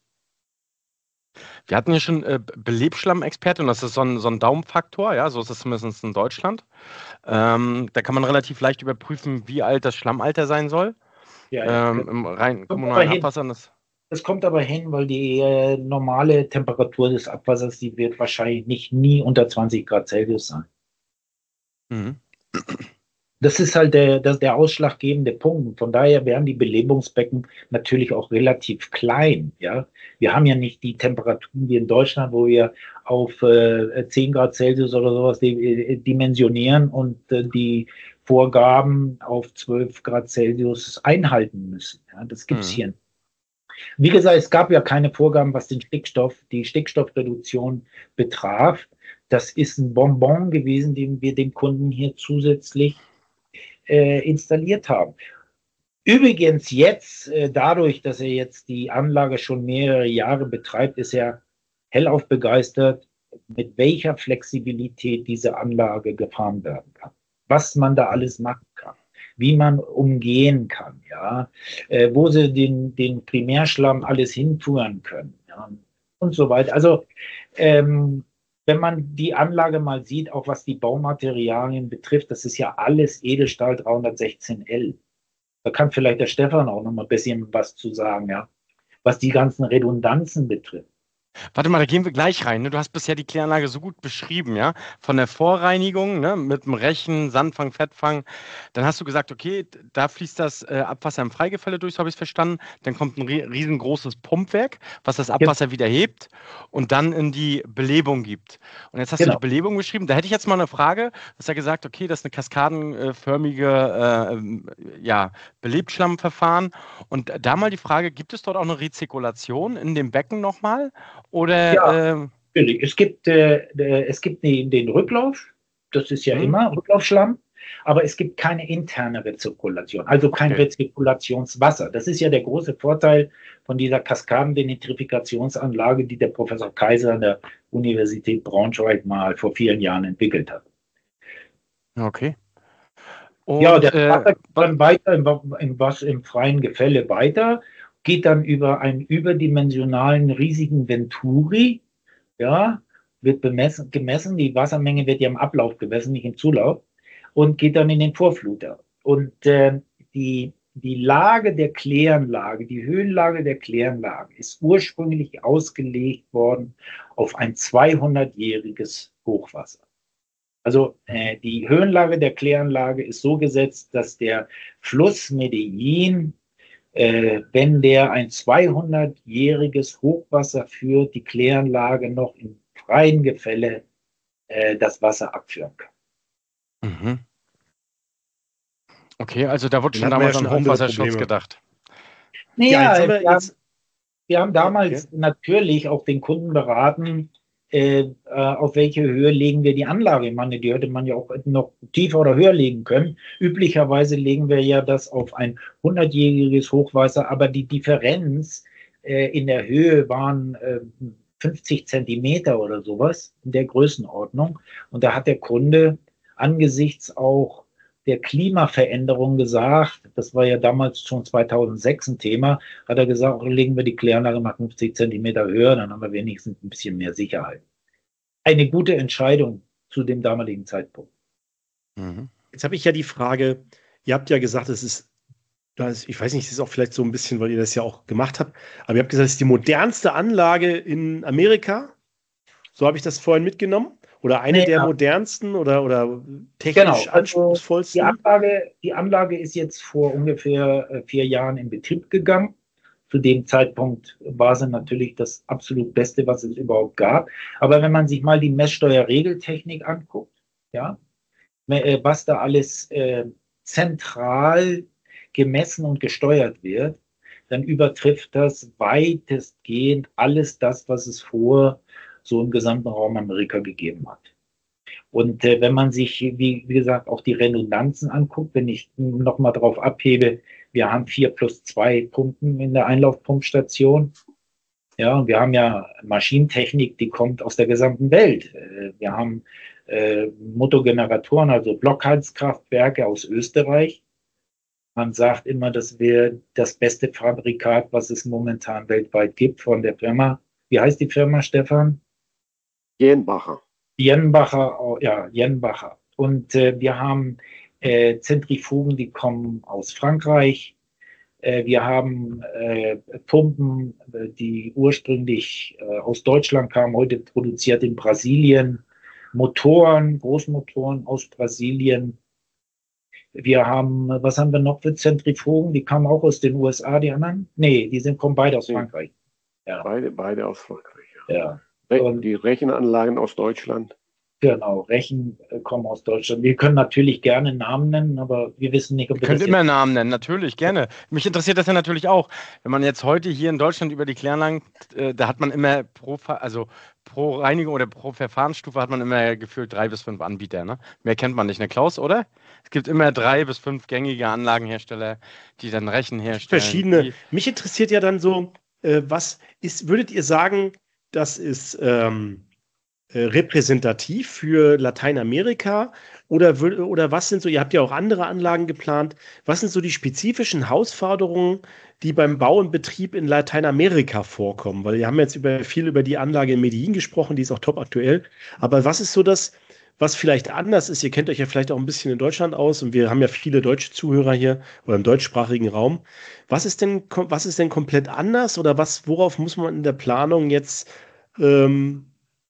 S2: Wir hatten hier schon äh, Belebschlammexperte und das ist so ein, so ein Daumenfaktor, ja, so ist es zumindest in Deutschland. Ähm, da kann man relativ leicht überprüfen, wie alt das Schlammalter sein soll.
S3: Ja, ja.
S2: Ähm, Im rein
S3: Kommt
S2: kommunalen
S3: aber hin.
S2: Abwasser. Das,
S3: Das kommt aber hin, weil die äh, normale Temperatur des Abwassers, die wird wahrscheinlich nicht nie unter zwanzig Grad Celsius sein.
S2: mhm.
S3: Das ist halt der, der, der ausschlaggebende Punkt. Von daher wären die Belebungsbecken natürlich auch relativ klein. Ja? Wir haben ja nicht die Temperaturen wie in Deutschland, wo wir auf äh, zehn Grad Celsius oder sowas di äh, dimensionieren und äh, die Vorgaben auf zwölf Grad Celsius einhalten müssen. Ja? Das gibt's
S2: Mhm.
S3: hier nicht. Wie gesagt, es gab ja keine Vorgaben, was den Stickstoff, die Stickstoffreduktion betraf. Das ist ein Bonbon gewesen, den wir dem Kunden hier zusätzlich äh, installiert haben. Übrigens jetzt, äh, dadurch, dass er jetzt die Anlage schon mehrere Jahre betreibt, ist er hellauf begeistert, mit welcher Flexibilität diese Anlage gefahren werden kann. Was man da alles machen kann, wie man umgehen kann, ja, äh, wo sie den, den Primärschlamm alles hinführen können, ja, und so weiter. Also, ähm, wenn man die Anlage mal sieht, auch was die Baumaterialien betrifft, das ist ja alles Edelstahl dreihundertsechzehn L. Da kann vielleicht der Stefan auch noch mal ein bisschen was zu sagen, ja, was die ganzen Redundanzen betrifft.
S2: Warte mal, da gehen wir gleich rein. Ne? Du hast bisher die Kläranlage so gut beschrieben, ja? Von der Vorreinigung, ne? Mit dem Rechen, Sandfang, Fettfang. Dann hast du gesagt, okay, da fließt das äh, Abwasser im Freigefälle durch, so habe ich es verstanden. Dann kommt ein riesengroßes Pumpwerk, was das Abwasser wieder hebt und dann in die Belebung gibt. Und jetzt hast
S3: Genau.
S2: du die Belebung beschrieben. Da hätte ich jetzt mal eine Frage. Du hast ja gesagt, okay, das ist eine kaskadenförmige äh, ja, Belebtschlammverfahren. Und da mal die Frage, gibt es dort auch eine Rezirkulation in dem Becken nochmal? Oder,
S3: Ja,
S2: ähm,
S3: natürlich. Es gibt, äh, äh, es gibt den, den Rücklauf, das ist ja
S2: Hm.
S3: immer Rücklaufschlamm. aber es gibt keine interne Rezirkulation, also kein
S2: Okay.
S3: Rezirkulationswasser. Das ist ja der große Vorteil von dieser Kaskadendenitrifikationsanlage, die der Professor Kaiser an der Universität Braunschweig mal vor vielen Jahren entwickelt hat.
S2: Okay.
S3: Ja,
S2: Und
S3: der
S2: äh,
S3: Wasser geht
S2: was,
S3: dann weiter im, im, was, im freien Gefälle weiter, geht dann über einen überdimensionalen riesigen Venturi, ja, wird bemessen, gemessen, die Wassermenge wird ja im Ablauf gemessen, nicht im Zulauf, und geht dann in den Vorfluter. Und äh, die, die Lage der Kläranlage, die Höhenlage der Kläranlage ist ursprünglich ausgelegt worden auf ein zweihundertjähriges Hochwasser. Also äh, die Höhenlage der Kläranlage ist so gesetzt, dass der Fluss Medellin, äh, wenn der ein zweihundertjähriges Hochwasser führt, die Kläranlage noch im freien Gefälle äh, das Wasser abführen kann.
S2: mhm. Okay, also da wurde
S1: Dann
S2: schon
S1: hat man ja
S2: damals an
S1: schon andere
S2: Hochwasserschutz
S1: Probleme.
S2: gedacht.
S1: Ja, jetzt haben
S3: Naja,
S1: wir
S3: wir haben,
S1: jetzt.
S3: wir haben damals
S1: Okay.
S3: natürlich auch den Kunden beraten, äh, äh, auf welche Höhe legen wir die Anlage. Ich meine, die hätte man ja auch noch tiefer oder höher legen können. Üblicherweise legen wir ja das auf ein hundertjähriges Hochwasser, aber die Differenz äh, in der Höhe waren äh, fünfzig Zentimeter oder sowas in der Größenordnung. Und da hat der Kunde angesichts auch der Klimaveränderung gesagt, das war ja damals schon zweitausendsechs ein Thema, hat er gesagt, legen wir die Kläranlage mal fünfzig Zentimeter höher, dann haben wir wenigstens ein bisschen mehr Sicherheit. Eine gute Entscheidung zu dem damaligen Zeitpunkt.
S2: Mhm.
S1: Jetzt habe ich ja die Frage, ihr habt ja gesagt, es ist, das, ich weiß nicht, es ist auch vielleicht so ein bisschen, weil ihr das ja auch gemacht habt, aber ihr habt gesagt, es ist die modernste Anlage in Amerika. So habe ich das vorhin mitgenommen. Oder eine
S3: Nee,
S1: der
S3: ja.
S1: modernsten oder, oder technisch
S3: Genau, also die
S1: anspruchsvollsten.
S3: Anlage, die Anlage ist jetzt vor ungefähr äh, vier Jahren in Betrieb gegangen. Zu dem Zeitpunkt war sie natürlich das absolut Beste, was es überhaupt gab. Aber wenn man sich mal die Messsteuerregeltechnik anguckt, ja, äh, was da alles äh, zentral gemessen und gesteuert wird, dann übertrifft das weitestgehend alles das, was es vor so im gesamten Raum Amerika gegeben hat. Und äh, wenn man sich, wie, wie gesagt, auch die Redundanzen anguckt, wenn ich nochmal drauf abhebe, wir haben vier plus zwei Pumpen in der Einlaufpumpstation. Ja, und wir haben ja Maschinentechnik, die kommt aus der gesamten Welt. Äh, wir haben äh, Motogeneratoren, also Blockheizkraftwerke aus Österreich. Man sagt immer, das wäre das beste Fabrikat, was es momentan weltweit gibt von der Firma. Wie heißt die Firma, Stefan?
S4: Jenbacher.
S3: Jenbacher, ja, Jenbacher. Und äh, wir haben äh, Zentrifugen, die kommen aus Frankreich. Äh, wir haben äh, Pumpen, die ursprünglich äh, aus Deutschland kamen, heute produziert in Brasilien. Motoren, Großmotoren aus Brasilien. Wir haben, was haben wir noch für Zentrifugen? Die kamen auch aus den U S A, die anderen? Nee, die sind, kommen beide aus
S4: Nee.
S3: Frankreich. Ja,
S4: Beide, beide aus Frankreich. Ja.
S3: ja.
S4: Re-
S3: Und-
S4: Die Rechenanlagen aus Deutschland.
S3: Genau, Rechen äh, kommen aus Deutschland. Wir können natürlich gerne Namen nennen, aber wir wissen nicht, ob
S2: Ihr
S3: wir
S2: könnt
S3: das
S2: immer
S3: jetzt...
S2: Namen nennen, natürlich, gerne. Mich interessiert das ja natürlich auch. Wenn man jetzt heute hier in Deutschland über die Kläranlagen, äh, da hat man immer pro, Ver- also pro Reinigung oder pro Verfahrensstufe hat man immer gefühlt drei bis fünf Anbieter. Ne? Mehr kennt man nicht, ne Klaus, oder? Es gibt immer drei bis fünf gängige Anlagenhersteller, die dann Rechen herstellen.
S1: Verschiedene.
S2: Die,
S1: Mich interessiert ja dann so, äh, was ist, würdet ihr sagen, das ist ähm, äh, repräsentativ für Lateinamerika oder, wür- oder was sind so, ihr habt ja auch andere Anlagen geplant, was sind so die spezifischen Herausforderungen, die beim Bau und Betrieb in Lateinamerika vorkommen? Weil wir haben jetzt über, viel über die Anlage in Medellin gesprochen, die ist auch top aktuell, aber was ist so das, was vielleicht anders ist? Ihr kennt euch ja vielleicht auch ein bisschen in Deutschland aus und wir haben ja viele deutsche Zuhörer hier oder im deutschsprachigen Raum. Was ist denn, kom- was ist denn komplett anders oder was, worauf muss man in der Planung jetzt ähm,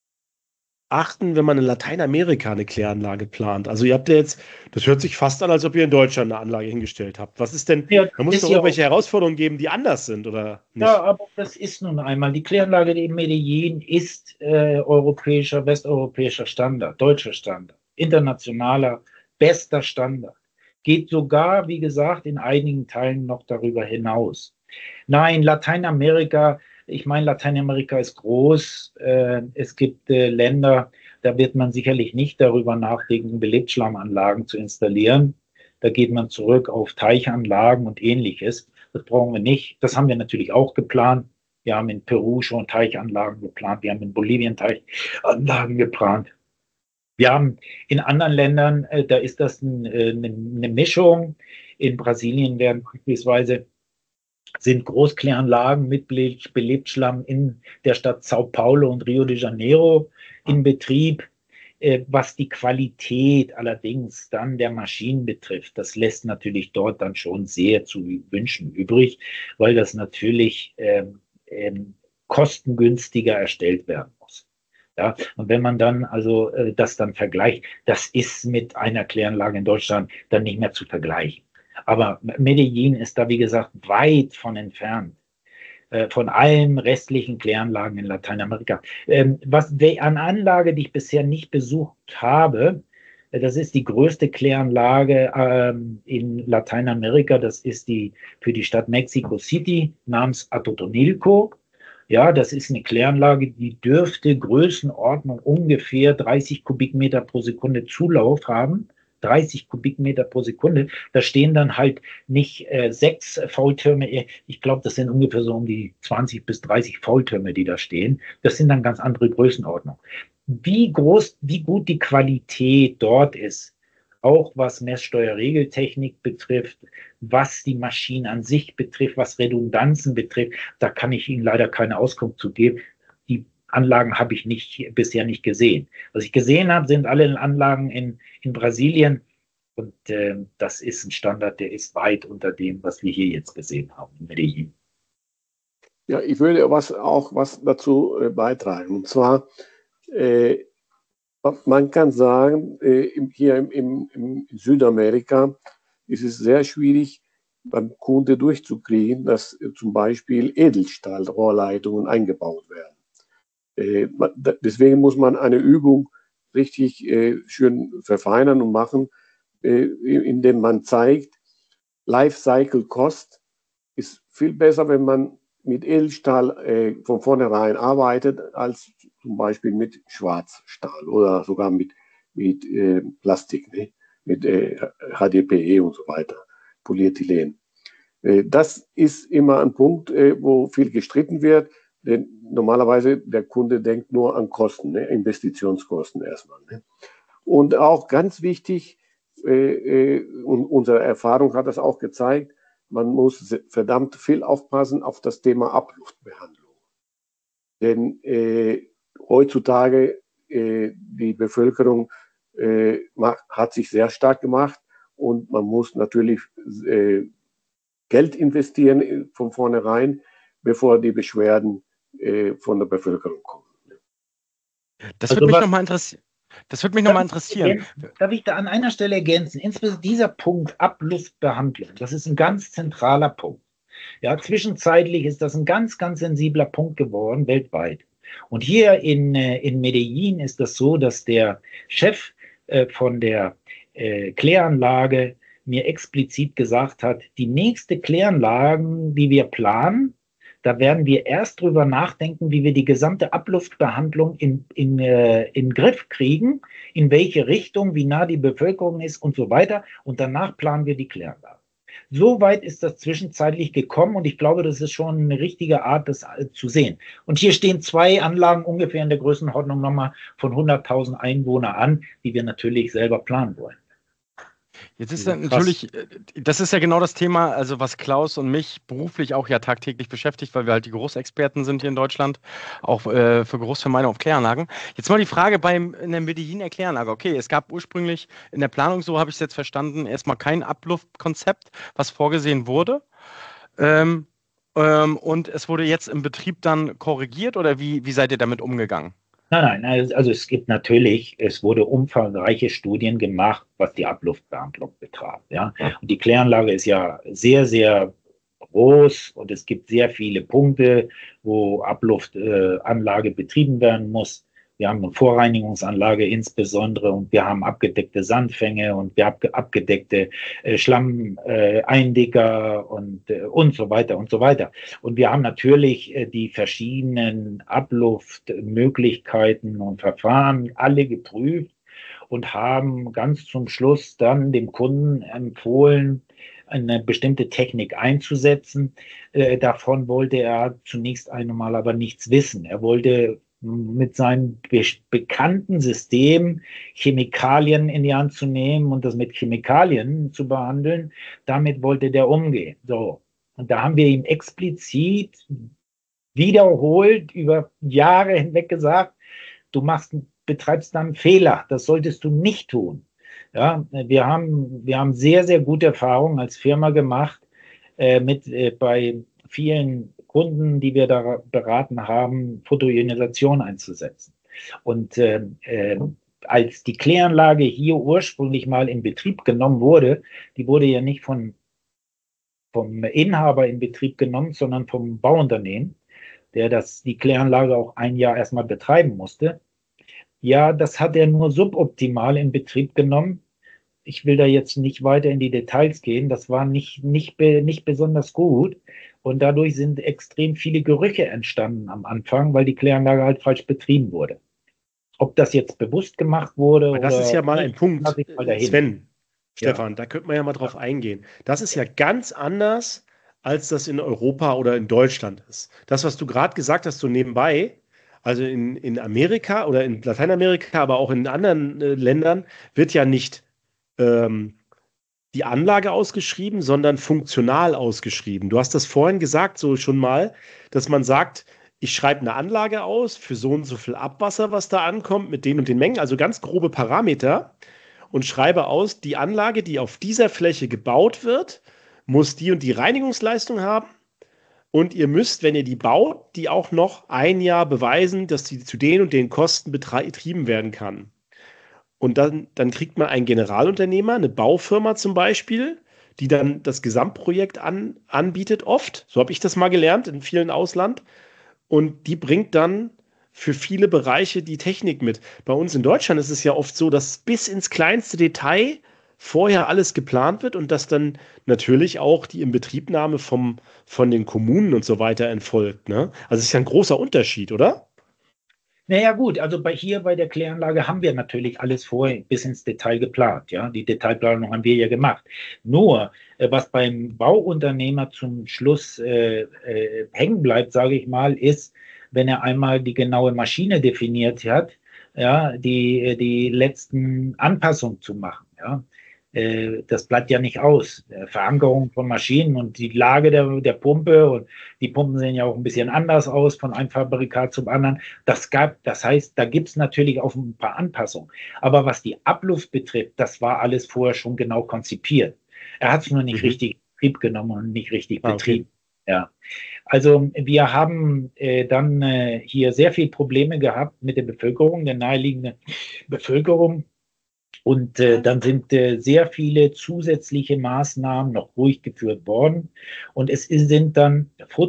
S1: achten, wenn man in Lateinamerika eine Kläranlage plant? Also ihr habt ja jetzt, das hört sich fast an, als ob ihr in Deutschland eine Anlage hingestellt habt. Was ist denn,
S3: Ja,
S1: da muss es
S3: ist
S1: doch
S3: ja
S1: irgendwelche Herausforderungen geben, die anders sind, oder nicht?
S3: Ja, aber das ist nun einmal, die Kläranlage in Medellin ist äh, europäischer, westeuropäischer Standard, deutscher Standard, internationaler, bester Standard. Geht sogar, wie gesagt, in einigen Teilen noch darüber hinaus. Nein, Lateinamerika, ich meine, Lateinamerika ist groß. Äh, es gibt äh, Länder, Da wird man sicherlich nicht darüber nachdenken, Belegschlammanlagen zu installieren. Da geht man zurück auf Teichanlagen und Ähnliches. Das brauchen wir nicht. Das haben wir natürlich auch geplant. Wir haben in Peru schon Teichanlagen geplant. Wir haben in Bolivien Teichanlagen geplant. Wir haben in anderen Ländern, äh, da ist das ein, äh, eine, eine Mischung. In Brasilien werden beispielsweise sind Großkläranlagen mit Belebtschlamm in der Stadt Sao Paulo und Rio de Janeiro in Betrieb. Äh, was die Qualität allerdings dann der Maschinen betrifft, das lässt natürlich dort dann schon sehr zu wünschen übrig, weil das natürlich ähm, ähm, kostengünstiger erstellt werden muss. Ja, und wenn man dann also äh, das dann vergleicht, das ist mit einer Kläranlage in Deutschland dann nicht mehr zu vergleichen. Aber Medellin ist da, wie gesagt, weit von entfernt, äh, von allen restlichen Kläranlagen in Lateinamerika. Ähm, was an Anlage, die ich bisher nicht besucht habe, äh, das ist die größte Kläranlage ähm, in Lateinamerika. Das ist die für die Stadt Mexico City namens Atotonilco. Ja, das ist eine Kläranlage, die dürfte Größenordnung ungefähr dreißig Kubikmeter pro Sekunde Zulauf haben. dreißig Kubikmeter pro Sekunde. Da stehen dann halt nicht äh, sechs Faultürme. Ich glaube, das sind ungefähr so um die zwanzig bis dreißig Faultürme, die da stehen. Das sind dann ganz andere Größenordnungen. Wie groß, wie gut die Qualität dort ist, auch was Messsteuerregeltechnik betrifft, was die Maschinen an sich betrifft, was Redundanzen betrifft, da kann ich Ihnen leider keine Auskunft zu geben. Die Anlagen habe ich nicht, bisher nicht gesehen. Was ich gesehen habe, sind alle Anlagen in, in Brasilien und äh, das ist ein Standard, der ist weit unter dem, was wir hier jetzt gesehen haben in Medellin.
S4: Ja, ich würde was, auch was dazu äh, beitragen. Und zwar, äh, man kann sagen, äh, hier im, im, im Südamerika ist es sehr schwierig, beim Kunde durchzukriegen, dass äh, zum Beispiel Edelstahlrohrleitungen eingebaut werden. Äh, deswegen muss man eine Übung richtig äh, schön verfeinern und machen, äh, indem man zeigt, Lifecycle Cost ist viel besser, wenn man mit Edelstahl äh, von vornherein arbeitet, als zum Beispiel mit Schwarzstahl oder sogar mit, mit äh, Plastik, ne? Mit äh, H D P E und so weiter, Polyethylen. Äh, das ist immer ein Punkt, äh, wo viel gestritten wird, denn normalerweise der Kunde denkt nur an Kosten, ne? Investitionskosten erstmal. Ne? Und auch ganz wichtig, äh, äh, und unsere Erfahrung hat das auch gezeigt, man muss verdammt viel aufpassen auf das Thema Abluftbehandlung. Denn äh, heutzutage äh, die Bevölkerung äh, macht, hat sich sehr stark gemacht und man muss natürlich äh, Geld investieren von vornherein, bevor die Beschwerden äh, von der Bevölkerung kommen.
S2: Das würde also mich nochmal interessieren. Das würde mich nochmal interessieren.
S3: Darf ich da an einer Stelle ergänzen? Insbesondere dieser Punkt Abluftbehandlung, das ist ein ganz zentraler Punkt. Ja, zwischenzeitlich ist das ein ganz, ganz sensibler Punkt geworden, weltweit. Und hier in, in Medellin ist das so, dass der Chef äh, von der äh, Kläranlage mir explizit gesagt hat, die nächste Kläranlagen, die wir planen, da werden wir erst drüber nachdenken, wie wir die gesamte Abluftbehandlung in, in, äh, in den Griff kriegen, in welche Richtung, wie nah die Bevölkerung ist und so weiter. Und danach planen wir die Kläranlagen. So weit ist das zwischenzeitlich gekommen und ich glaube, das ist schon eine richtige Art, das zu sehen. Und hier stehen zwei Anlagen ungefähr in der Größenordnung nochmal von hunderttausend Einwohner an, die wir natürlich selber planen wollen.
S2: Jetzt ist ja natürlich, das ist ja genau das Thema, also was Klaus und mich beruflich auch ja tagtäglich beschäftigt, weil wir halt die Großexperten sind hier in Deutschland, auch äh, für Großvermeidung auf Kläranlagen. Jetzt mal die Frage beim in der Medelliner Kläranlage. Okay, es gab ursprünglich in der Planung, so habe ich es jetzt verstanden, erstmal kein Abluftkonzept, was vorgesehen wurde. Ähm, ähm, und es wurde jetzt im Betrieb dann korrigiert oder wie, wie seid ihr damit umgegangen?
S3: Nein, nein, also es gibt natürlich, es wurde umfangreiche Studien gemacht, was die Abluftbehandlung betraf. Ja? Und die Kläranlage ist ja sehr, sehr groß und es gibt sehr viele Punkte, wo Abluftanlage äh, betrieben werden muss. Wir haben eine Vorreinigungsanlage insbesondere und wir haben abgedeckte Sandfänge und wir haben abgedeckte äh, Schlammeindicker äh, und, äh, und so weiter und so weiter. Und wir haben natürlich äh, die verschiedenen Abluftmöglichkeiten und Verfahren alle geprüft und haben ganz zum Schluss dann dem Kunden empfohlen, eine bestimmte Technik einzusetzen. Äh, davon wollte er zunächst einmal aber nichts wissen. Er wollte mit seinem be bekannten System Chemikalien in die Hand zu nehmen und das mit Chemikalien zu behandeln. Damit wollte der umgehen. So. Und da haben wir ihm explizit wiederholt über Jahre hinweg gesagt, du machst, betreibst da einen Fehler. Das solltest du nicht tun. Ja, wir haben, wir haben sehr, sehr gute Erfahrungen als Firma gemacht äh, mit äh, bei vielen Kunden, die wir da beraten haben, Photoionisation einzusetzen. Und äh, äh, als die Kläranlage hier ursprünglich mal in Betrieb genommen wurde, die wurde ja nicht von, vom Inhaber in Betrieb genommen, sondern vom Bauunternehmen, der das, die Kläranlage auch ein Jahr erstmal betreiben musste. Ja, das hat er nur suboptimal in Betrieb genommen. Ich will da jetzt nicht weiter in die Details gehen. Das war nicht, nicht, nicht besonders gut. Und dadurch sind extrem viele Gerüche entstanden am Anfang, weil die Kläranlage halt falsch betrieben wurde. Ob das jetzt bewusst gemacht wurde
S1: Aber das
S3: oder
S1: ist ja mal
S3: nicht,
S1: ein Punkt,
S3: lasse ich mal dahin.
S1: Sven,
S3: Ja.
S1: Stefan, da könnte man ja mal drauf eingehen. Das ist ja ganz anders, als das in Europa oder in Deutschland ist. Das, was du gerade gesagt hast, so nebenbei, also in, in Amerika oder in Lateinamerika, aber auch in anderen äh, Ländern, wird ja nicht ähm, die Anlage ausgeschrieben, sondern funktional ausgeschrieben. Du hast das vorhin gesagt, so schon mal, dass man sagt, ich schreibe eine Anlage aus für so und so viel Abwasser, was da ankommt, mit den und den Mengen, also ganz grobe Parameter und schreibe aus, die Anlage, die auf dieser Fläche gebaut wird, muss die und die Reinigungsleistung haben. Und ihr müsst, wenn ihr die baut, die auch noch ein Jahr beweisen, dass sie zu den und den Kosten betrieben werden kann. Und dann, dann kriegt man einen Generalunternehmer, eine Baufirma zum Beispiel, die dann das Gesamtprojekt an, anbietet, oft. So habe ich das mal gelernt in vielen Ausland. Und die bringt dann für viele Bereiche die Technik mit. Bei uns in Deutschland ist es ja oft so, dass bis ins kleinste Detail vorher alles geplant wird und dass dann natürlich auch die Inbetriebnahme vom, von den Kommunen und so weiter entfolgt. Ne? Also es ist ja ein großer Unterschied, oder?
S3: Naja gut, also bei hier bei der Kläranlage haben wir natürlich alles vorher bis ins Detail geplant. Ja, die Detailplanung haben wir ja gemacht. Nur, äh, was beim Bauunternehmer zum Schluss äh, äh, hängen bleibt, sage ich mal, ist, wenn er einmal die genaue Maschine definiert hat, ja, die, die letzten Anpassungen zu machen. Ja. Das bleibt ja nicht aus. Verankerung von Maschinen und die Lage der, der Pumpe und die Pumpen sehen ja auch ein bisschen anders aus von einem Fabrikat zum anderen. Das gab, das heißt, da gibt es natürlich auch ein paar Anpassungen. Aber was die Abluft betrifft, das war alles vorher schon genau konzipiert. Er hat es nur nicht mhm. richtig in Betrieb genommen und nicht richtig ah, betrieben. Okay. Ja. Also wir haben äh, dann äh, hier sehr viele Probleme gehabt mit der Bevölkerung, der naheliegenden Bevölkerung. Und äh, dann sind äh, sehr viele zusätzliche Maßnahmen noch durchgeführt worden. Und es ist, sind dann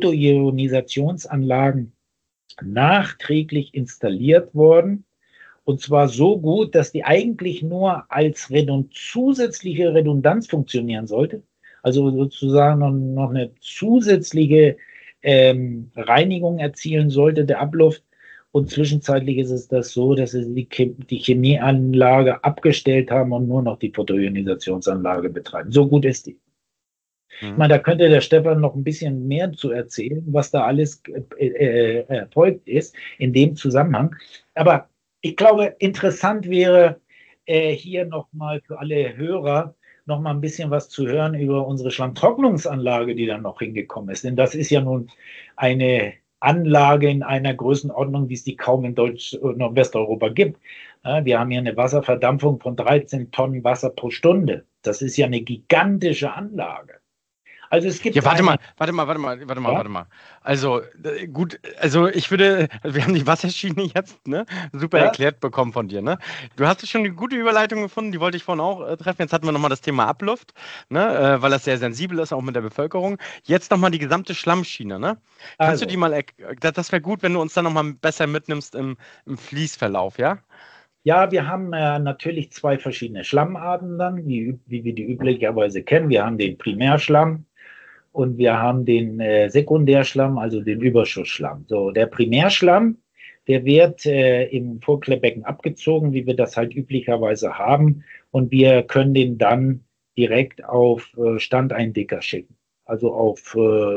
S3: Photoionisationsanlagen nachträglich installiert worden. Und zwar so gut, dass die eigentlich nur als redund zusätzliche Redundanz funktionieren sollte. Also sozusagen noch, noch eine zusätzliche ähm, Reinigung erzielen sollte der Abluft. Und zwischenzeitlich ist es das so, dass sie die, Chem die Chemieanlage abgestellt haben und nur noch die Photoionisationsanlage betreiben. So gut ist die. Mhm. Ich meine, da könnte der Stefan noch ein bisschen mehr zu erzählen, was da alles äh, äh, erfolgt ist in dem Zusammenhang. Aber ich glaube, interessant wäre äh, hier nochmal für alle Hörer noch mal ein bisschen was zu hören über unsere Schlammtrocknungsanlage, die dann noch hingekommen ist. Denn das ist ja nun eine Anlage in einer Größenordnung, wie es die kaum in Deutsch- und Westeuropa gibt. Wir haben hier eine Wasserverdampfung von dreizehn Tonnen Wasser pro Stunde. Das ist ja eine gigantische Anlage. Also es gibt
S2: Ja, warte
S3: eine,
S2: mal, warte mal, warte mal, warte mal,
S3: ja?
S2: warte mal. Also, äh, gut, also ich würde, wir haben die Wasserschiene jetzt, ne, super
S3: Ja?
S2: erklärt bekommen von dir, ne? Du hast schon eine gute Überleitung gefunden, die wollte ich vorhin auch äh, treffen. Jetzt hatten wir nochmal das Thema Abluft, ne, äh, weil das sehr sensibel ist, auch mit der Bevölkerung. Jetzt nochmal die gesamte Schlammschiene, ne? Kannst du die
S3: Also,
S2: mal, erk- das, das wäre gut, wenn du uns dann nochmal besser mitnimmst im, im Fließverlauf, ja?
S3: ja, wir haben äh, natürlich zwei verschiedene Schlammarten dann, wie, wie wir die üblicherweise kennen. Wir haben den Primärschlamm und wir haben den äh, Sekundärschlamm, also den Überschussschlamm. So, der Primärschlamm, der wird äh, im Vorklärbecken abgezogen, wie wir das halt üblicherweise haben. Und wir können den dann direkt auf äh, Standeindicker schicken, also auf äh,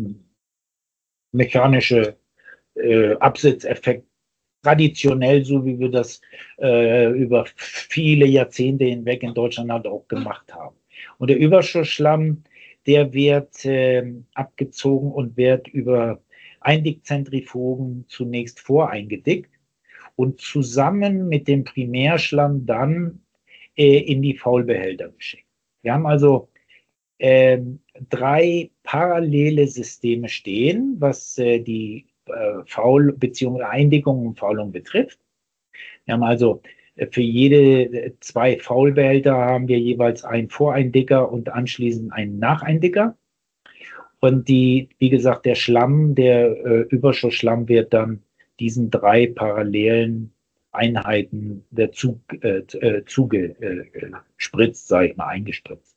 S3: mechanische äh, Absitzeffekte. Traditionell, so wie wir das äh, über viele Jahrzehnte hinweg in Deutschland halt auch gemacht haben. Und der Überschussschlamm, der wird äh, abgezogen und wird über Eindickzentrifugen zunächst voreingedickt und zusammen mit dem Primärschlamm dann äh, in die Faulbehälter geschickt. Wir haben also äh, drei parallele Systeme stehen, was äh, die äh, Faul- bzw. Eindickung und Faulung betrifft. Wir haben also äh, für jede äh, zwei Faulbehälter haben wir jeweils einen Voreindicker und anschließend einen Nacheindicker. Und die, wie gesagt, der Schlamm, der äh, Überschussschlamm wird dann diesen drei parallelen Einheiten der Zug, äh, äh, zugespritzt, sage ich mal, eingespritzt.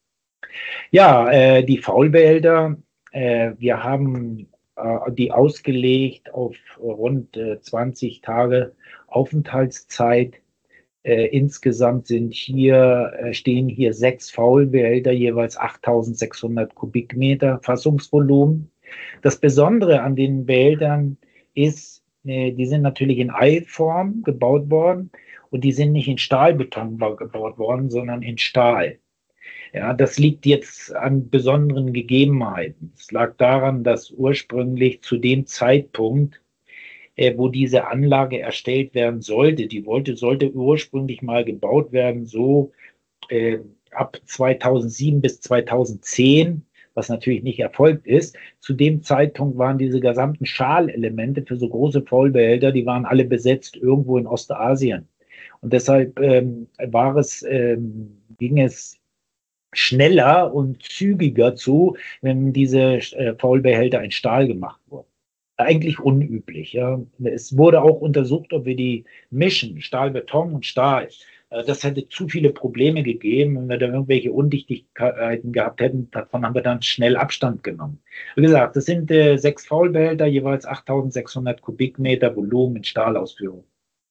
S3: Ja, äh, die Faulbehälter, äh, wir haben äh, die ausgelegt auf rund äh, zwanzig Tage Aufenthaltszeit. Äh, insgesamt sind hier, äh, stehen hier sechs Faulbehälter, jeweils achttausendsechshundert Kubikmeter Fassungsvolumen. Das Besondere an den Behältern ist, äh, die sind natürlich in Eilform gebaut worden und die sind nicht in Stahlbeton gebaut worden, sondern in Stahl. Ja, das liegt jetzt an besonderen Gegebenheiten. Es lag daran, dass ursprünglich zu dem Zeitpunkt, äh, wo diese Anlage erstellt werden sollte, die wollte, sollte ursprünglich mal gebaut werden, so äh, ab zweitausendsieben bis zweitausendzehn, was natürlich nicht erfolgt ist. Zu dem Zeitpunkt waren diese gesamten Schalelemente für so große Faulbehälter, die waren alle besetzt irgendwo in Ostasien. Und deshalb ähm, war es, ähm, ging es schneller und zügiger zu, wenn diese äh, Faulbehälter in Stahl gemacht wurden. Eigentlich unüblich. Ja. Es wurde auch untersucht, ob wir die mischen, Stahl-Beton und Stahl. Äh, das hätte zu viele Probleme gegeben, wenn wir da irgendwelche Undichtigkeiten gehabt hätten. Davon haben wir dann schnell Abstand genommen. Wie gesagt, das sind äh, sechs Faulbehälter, jeweils achttausendsechshundert Kubikmeter Volumen in Stahlausführung.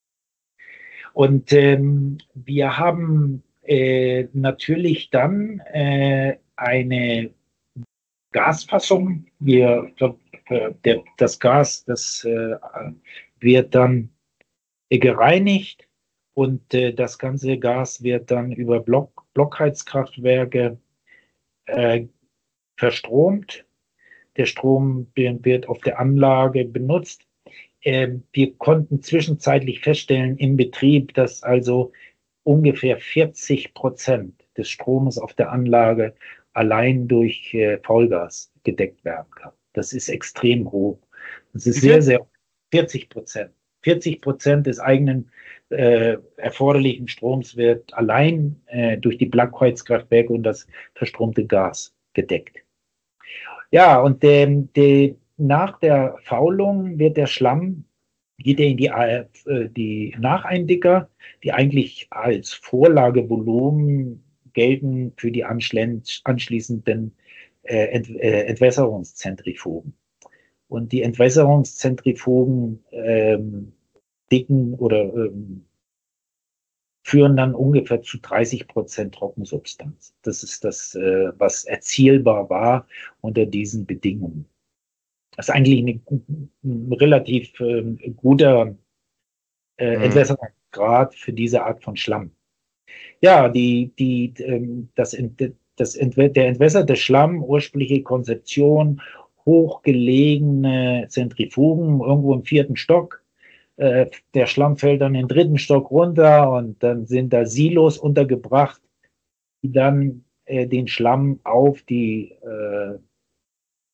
S3: Und ähm, wir haben äh, natürlich dann äh, eine Gasfassung. Wir, äh, der, das Gas, das äh, wird dann äh, gereinigt und äh, das ganze Gas wird dann über Block, Blockheizkraftwerke äh, verstromt. Der Strom wird auf der Anlage benutzt. Äh, wir konnten zwischenzeitlich feststellen im Betrieb, dass also ungefähr vierzig Prozent des Stromes auf der Anlage allein durch äh, Faulgas gedeckt werden kann. Das ist extrem hoch. Das ist sehr, sehr vierzig Prozent. vierzig Prozent des eigenen äh, erforderlichen Stroms wird allein äh, durch die Blockheizkraftwerke und das verstromte Gas gedeckt. Ja, und ähm, die, nach der Faulung wird der Schlamm, geht er in die, äh, die Nacheindicker, die eigentlich als Vorlagevolumen gelten für die anschließenden äh, Ent, äh, Entwässerungszentrifugen. Und die Entwässerungszentrifugen ähm, dicken oder ähm, führen dann ungefähr zu dreißig Prozent Trockensubstanz. Das ist das, äh, was erzielbar war unter diesen Bedingungen. Das ist eigentlich ein, ein relativ äh, guter äh,
S2: Mhm.
S3: Entwässerungsgrad für diese Art von Schlamm. Ja, die, die, ähm, das, das Entwä der entwässerte Schlamm, ursprüngliche Konzeption, hochgelegene Zentrifugen, irgendwo im vierten Stock. Äh, der Schlamm fällt dann in den dritten Stock runter und dann sind da Silos untergebracht, die dann äh, den Schlamm auf die äh,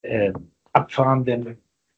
S3: äh, abfahrenden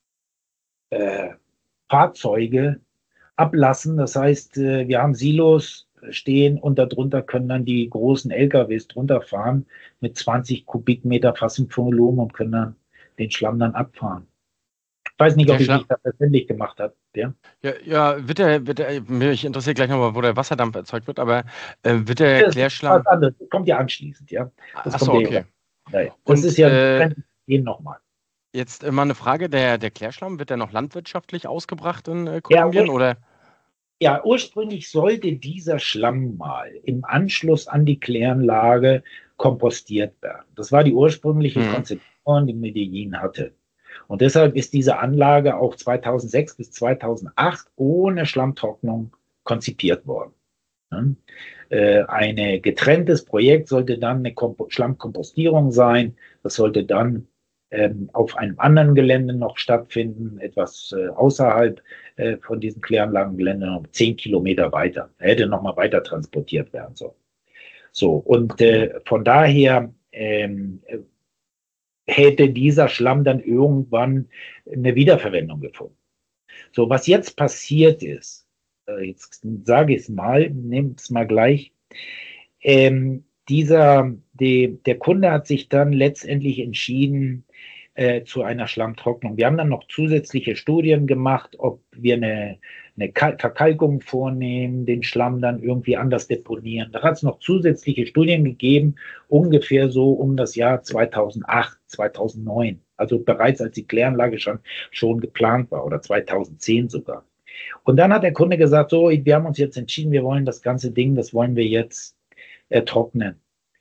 S3: äh, Fahrzeuge ablassen. Das heißt, äh, wir haben Silos stehen und darunter können dann die großen L K Ws drunter fahren mit zwanzig Kubikmeter Fassungsvolumen und können dann den Schlamm dann abfahren. Ich weiß nicht,
S2: Der
S3: ob ich
S2: Schlamm-
S3: mich da verständlich gemacht habe. Ja?
S2: Ja, ja, wird der, wird der, mich interessiert gleich nochmal, wo der Wasserdampf erzeugt wird, aber äh, wird der
S3: Das
S2: Klärschlamm.
S3: ist was anderes. Das kommt ja anschließend, ja. Das
S2: Achso,
S3: kommt ja
S2: okay.
S3: Ja, ja. Das
S2: Und
S3: ist ja
S2: äh,
S3: gehen nochmal.
S2: jetzt äh, mal eine Frage, der, der Klärschlamm, wird der noch landwirtschaftlich ausgebracht in äh,
S3: Ja,
S2: Kolumbien
S3: ur
S2: oder?
S3: ja, ursprünglich sollte dieser Schlamm mal im Anschluss an die Kläranlage kompostiert werden. Das war die ursprüngliche
S2: Mhm.
S3: Konzeption, die Medellin hatte. Und deshalb ist diese Anlage auch zweitausendsechs bis zweitausendacht ohne Schlammtrocknung konzipiert worden. Ne? Äh, ein getrenntes Projekt sollte dann eine Kompo Schlammkompostierung sein. Das sollte dann ähm, auf einem anderen Gelände noch stattfinden, etwas äh, außerhalb äh, von diesem Kläranlagengelände, noch zehn Kilometer weiter. Er hätte nochmal weiter transportiert werden sollen. So, und äh, von daher ähm, hätte dieser Schlamm dann irgendwann eine Wiederverwendung gefunden. So, was jetzt passiert ist, äh, jetzt sage ich es mal, nehmt es mal gleich, ähm, dieser, die, der Kunde hat sich dann letztendlich entschieden äh, zu einer Schlammtrocknung. Wir haben dann noch zusätzliche Studien gemacht, ob wir eine, eine Verkalkung vornehmen, den Schlamm dann irgendwie anders deponieren. Da hat es noch zusätzliche Studien gegeben, ungefähr so um das Jahr zweitausendacht, zweitausendneun. Also bereits als die Kläranlage schon, schon geplant war oder zweitausendzehn sogar. Und dann hat der Kunde gesagt, so, wir haben uns jetzt entschieden, wir wollen das ganze Ding, das wollen wir jetzt äh, trocknen.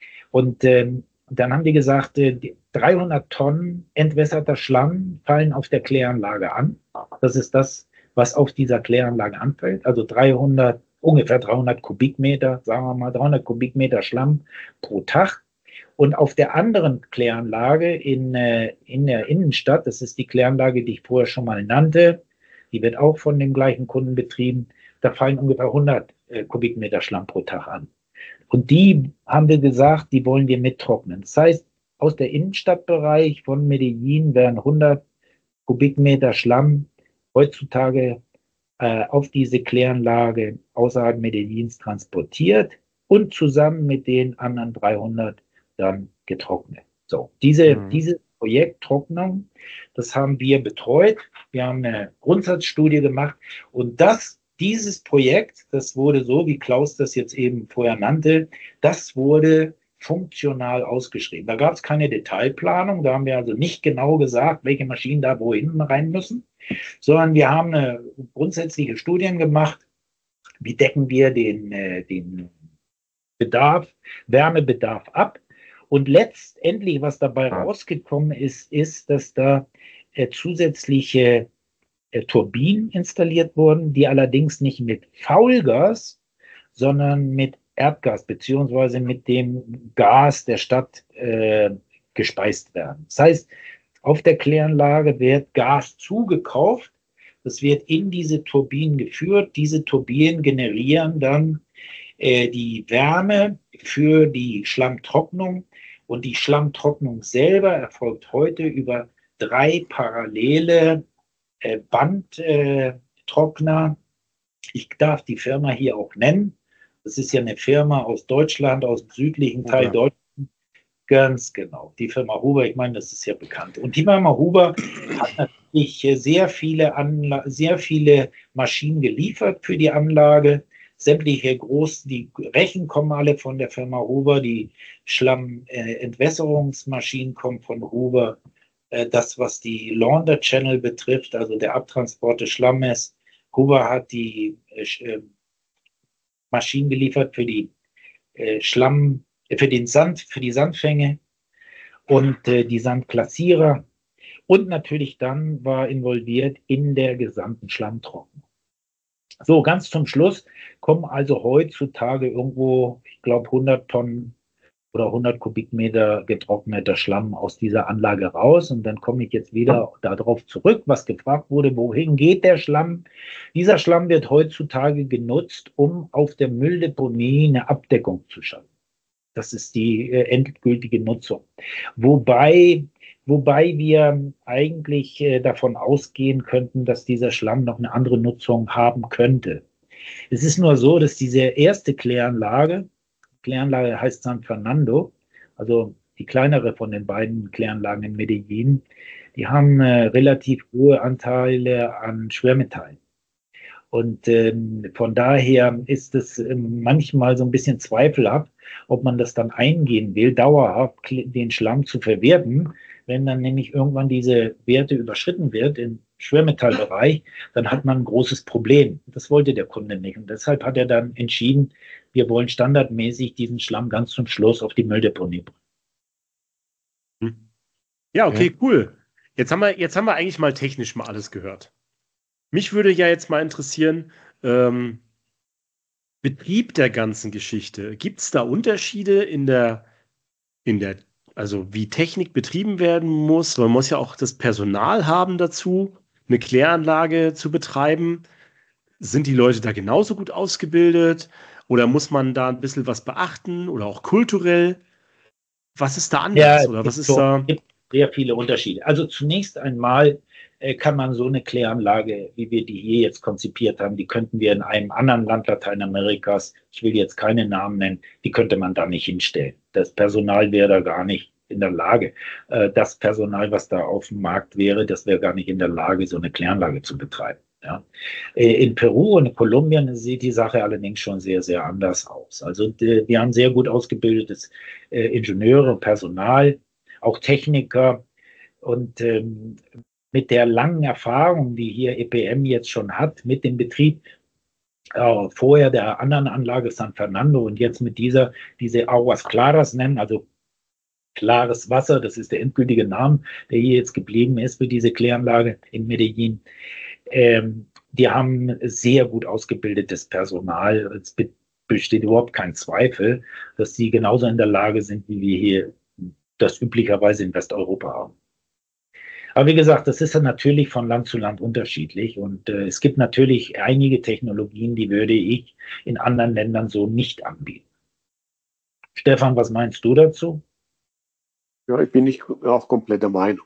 S3: Und ähm, dann haben die gesagt, äh, dreihundert Tonnen entwässerter Schlamm fallen auf der Kläranlage an. Das ist das, was auf dieser Kläranlage anfällt. Also dreihundert, ungefähr dreihundert Kubikmeter, sagen wir mal dreihundert Kubikmeter Schlamm pro Tag. Und auf der anderen Kläranlage in, äh, in der Innenstadt, das ist die Kläranlage, die ich vorher schon mal nannte, die wird auch von dem gleichen Kunden betrieben, da fallen ungefähr hundert äh, Kubikmeter Schlamm pro Tag an. Und die haben wir gesagt, die wollen wir mittrocknen. Das heißt, aus der Innenstadtbereich von Medellin werden hundert Kubikmeter Schlamm heutzutage äh, auf diese Kläranlage außerhalb Medellins transportiert und zusammen mit den anderen dreihundert dann getrocknet. So, diese, mhm. dieses Projekt Trocknung, das haben wir betreut. Wir haben eine Grundsatzstudie gemacht und das Dieses Projekt, das wurde so, wie Klaus das jetzt eben vorher nannte, das wurde funktional ausgeschrieben. Da gab es keine Detailplanung, da haben wir also nicht genau gesagt, welche Maschinen da wohin rein müssen, sondern wir haben eine grundsätzliche Studien gemacht, wie decken wir den, äh, den Bedarf, Wärmebedarf ab. Und letztendlich, was dabei rausgekommen ist, ist, dass da äh, zusätzliche Turbinen installiert wurden, die allerdings nicht mit Faulgas, sondern mit Erdgas beziehungsweise mit dem Gas der Stadt äh, gespeist werden. Das heißt, auf der Kläranlage wird Gas zugekauft, das wird in diese Turbinen geführt. Diese Turbinen generieren dann äh, die Wärme für die Schlammtrocknung und die Schlammtrocknung selber erfolgt heute über drei parallele Bandtrockner. Ich darf die Firma hier auch nennen. Das ist ja eine Firma aus Deutschland, aus dem südlichen Teil ja. Deutschlands. Ganz genau. Die Firma Huber, ich meine, das ist ja bekannt. Und die Firma Huber hat natürlich sehr viele, Anla sehr viele Maschinen geliefert für die Anlage. Sämtliche großen, die Rechen kommen alle von der Firma Huber. Die Schlammentwässerungsmaschinen kommen von Huber. Das, was die Launder Channel betrifft, also der Abtransport des Schlammes, Huber hat die äh, Maschinen geliefert für die äh, Schlamm, äh, für den Sand, für die Sandfänge und äh, die Sandklassierer und natürlich dann war involviert in der gesamten Schlammtrocknung. So, ganz zum Schluss kommen also heutzutage irgendwo, ich glaube, hundert Tonnen oder hundert Kubikmeter getrockneter Schlamm aus dieser Anlage raus. Und dann komme ich jetzt wieder darauf zurück, was gefragt wurde, wohin geht der Schlamm? Dieser Schlamm wird heutzutage genutzt, um auf der Mülldeponie eine Abdeckung zu schaffen. Das ist die äh, endgültige Nutzung. Wobei wobei wir eigentlich äh, davon ausgehen könnten, dass dieser Schlamm noch eine andere Nutzung haben könnte. Es ist nur so, dass diese erste Kläranlage, Kläranlage heißt San Fernando, also die kleinere von den beiden Kläranlagen in Medellin, die haben äh, relativ hohe Anteile an Schwermetallen. Und ähm, von daher ist es ähm, manchmal so ein bisschen zweifelhaft, ob man das dann eingehen will, dauerhaft den Schlamm zu verwerten. Wenn dann nämlich irgendwann diese Werte überschritten wird im Schwermetallbereich, dann hat man ein großes Problem. Das wollte der Kunde nicht. Und deshalb hat er dann entschieden, wir wollen standardmäßig diesen Schlamm ganz zum Schluss auf die Mülldeponie bringen.
S1: Ja, okay, cool. Jetzt haben wir, jetzt haben wir eigentlich mal technisch mal alles gehört. Mich würde ja jetzt mal interessieren, ähm, Betrieb der ganzen Geschichte. Gibt es da Unterschiede in der, in der, also wie Technik betrieben werden muss? Man muss ja auch das Personal haben dazu, eine Kläranlage zu betreiben. Sind die Leute da genauso gut ausgebildet? Oder muss man da ein bisschen was beachten? Oder auch kulturell? Was ist da anders?
S3: Ja,
S1: Oder was
S3: es
S1: ist
S3: so,
S1: da?
S3: gibt sehr viele Unterschiede. Also zunächst einmal äh, kann man so eine Kläranlage, wie wir die hier jetzt konzipiert haben, die könnten wir in einem anderen Land Lateinamerikas, ich will jetzt keine Namen nennen, die könnte man da nicht hinstellen. Das Personal wäre da gar nicht in der Lage. Äh, das Personal, was da auf dem Markt wäre, das wäre gar nicht in der Lage, so eine Kläranlage zu betreiben. Ja. In Peru und in Kolumbien sieht die Sache allerdings schon sehr, sehr anders aus. Also die, die haben sehr gut ausgebildetes äh, Ingenieure, Personal, auch Techniker. Und ähm, mit der langen Erfahrung, die hier E P M jetzt schon hat, mit dem Betrieb äh, vorher der anderen Anlage San Fernando und jetzt mit dieser, diese Aguas Claras nennen, also klares Wasser, das ist der endgültige Name, der hier jetzt geblieben ist für diese Kläranlage in Medellin. Ähm, die haben sehr gut ausgebildetes Personal. Es be besteht überhaupt kein Zweifel, dass sie genauso in der Lage sind, wie wir hier das üblicherweise in Westeuropa haben. Aber wie gesagt, das ist dann natürlich von Land zu Land unterschiedlich. Und äh, es gibt natürlich einige Technologien, die würde ich in anderen Ländern so nicht anbieten. Stefan, was meinst du dazu?
S4: Ja, ich bin nicht auch komplett der Meinung.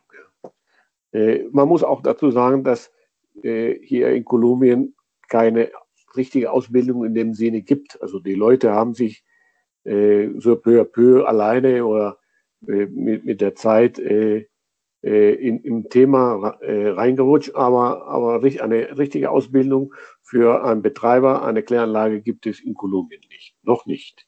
S4: Äh, man muss auch dazu sagen, dass äh, hier in Kolumbien keine richtige Ausbildung in dem Sinne gibt. Also die Leute haben sich äh, so peu à peu alleine oder äh, mit, mit der Zeit äh, in, im Thema äh, reingerutscht, aber, aber eine richtige Ausbildung für einen Betreiber, eine Kläranlage gibt es in Kolumbien nicht. Noch nicht.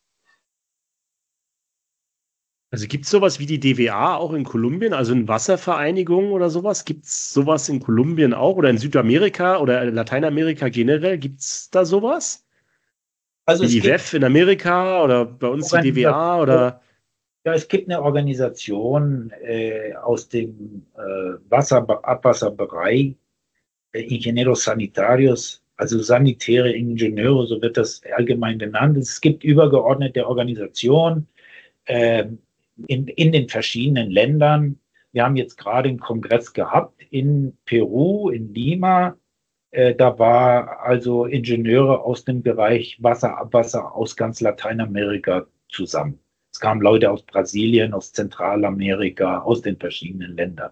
S1: Also gibt es sowas wie die D W A auch in Kolumbien, also in Wasservereinigungen oder sowas? Gibt es sowas in Kolumbien auch oder in Südamerika oder Lateinamerika generell? Gibt es da sowas?
S3: Also
S1: wie
S3: es
S1: die W E
S3: gibt
S1: F in Amerika oder bei uns die D W A oder?
S3: Ja, es gibt eine Organisation äh, aus dem äh, Wasser, Abwasserbereich, äh, Ingenieros Sanitarios, also sanitäre Ingenieure, so wird das allgemein genannt. Es gibt übergeordnete Organisationen äh, in, in den verschiedenen Ländern. Wir haben jetzt gerade einen Kongress gehabt in Peru, in Lima. Äh, da war also Ingenieure aus dem Bereich Wasser, Abwasser aus ganz Lateinamerika zusammen. Es kamen Leute aus Brasilien, aus Zentralamerika, aus den verschiedenen Ländern.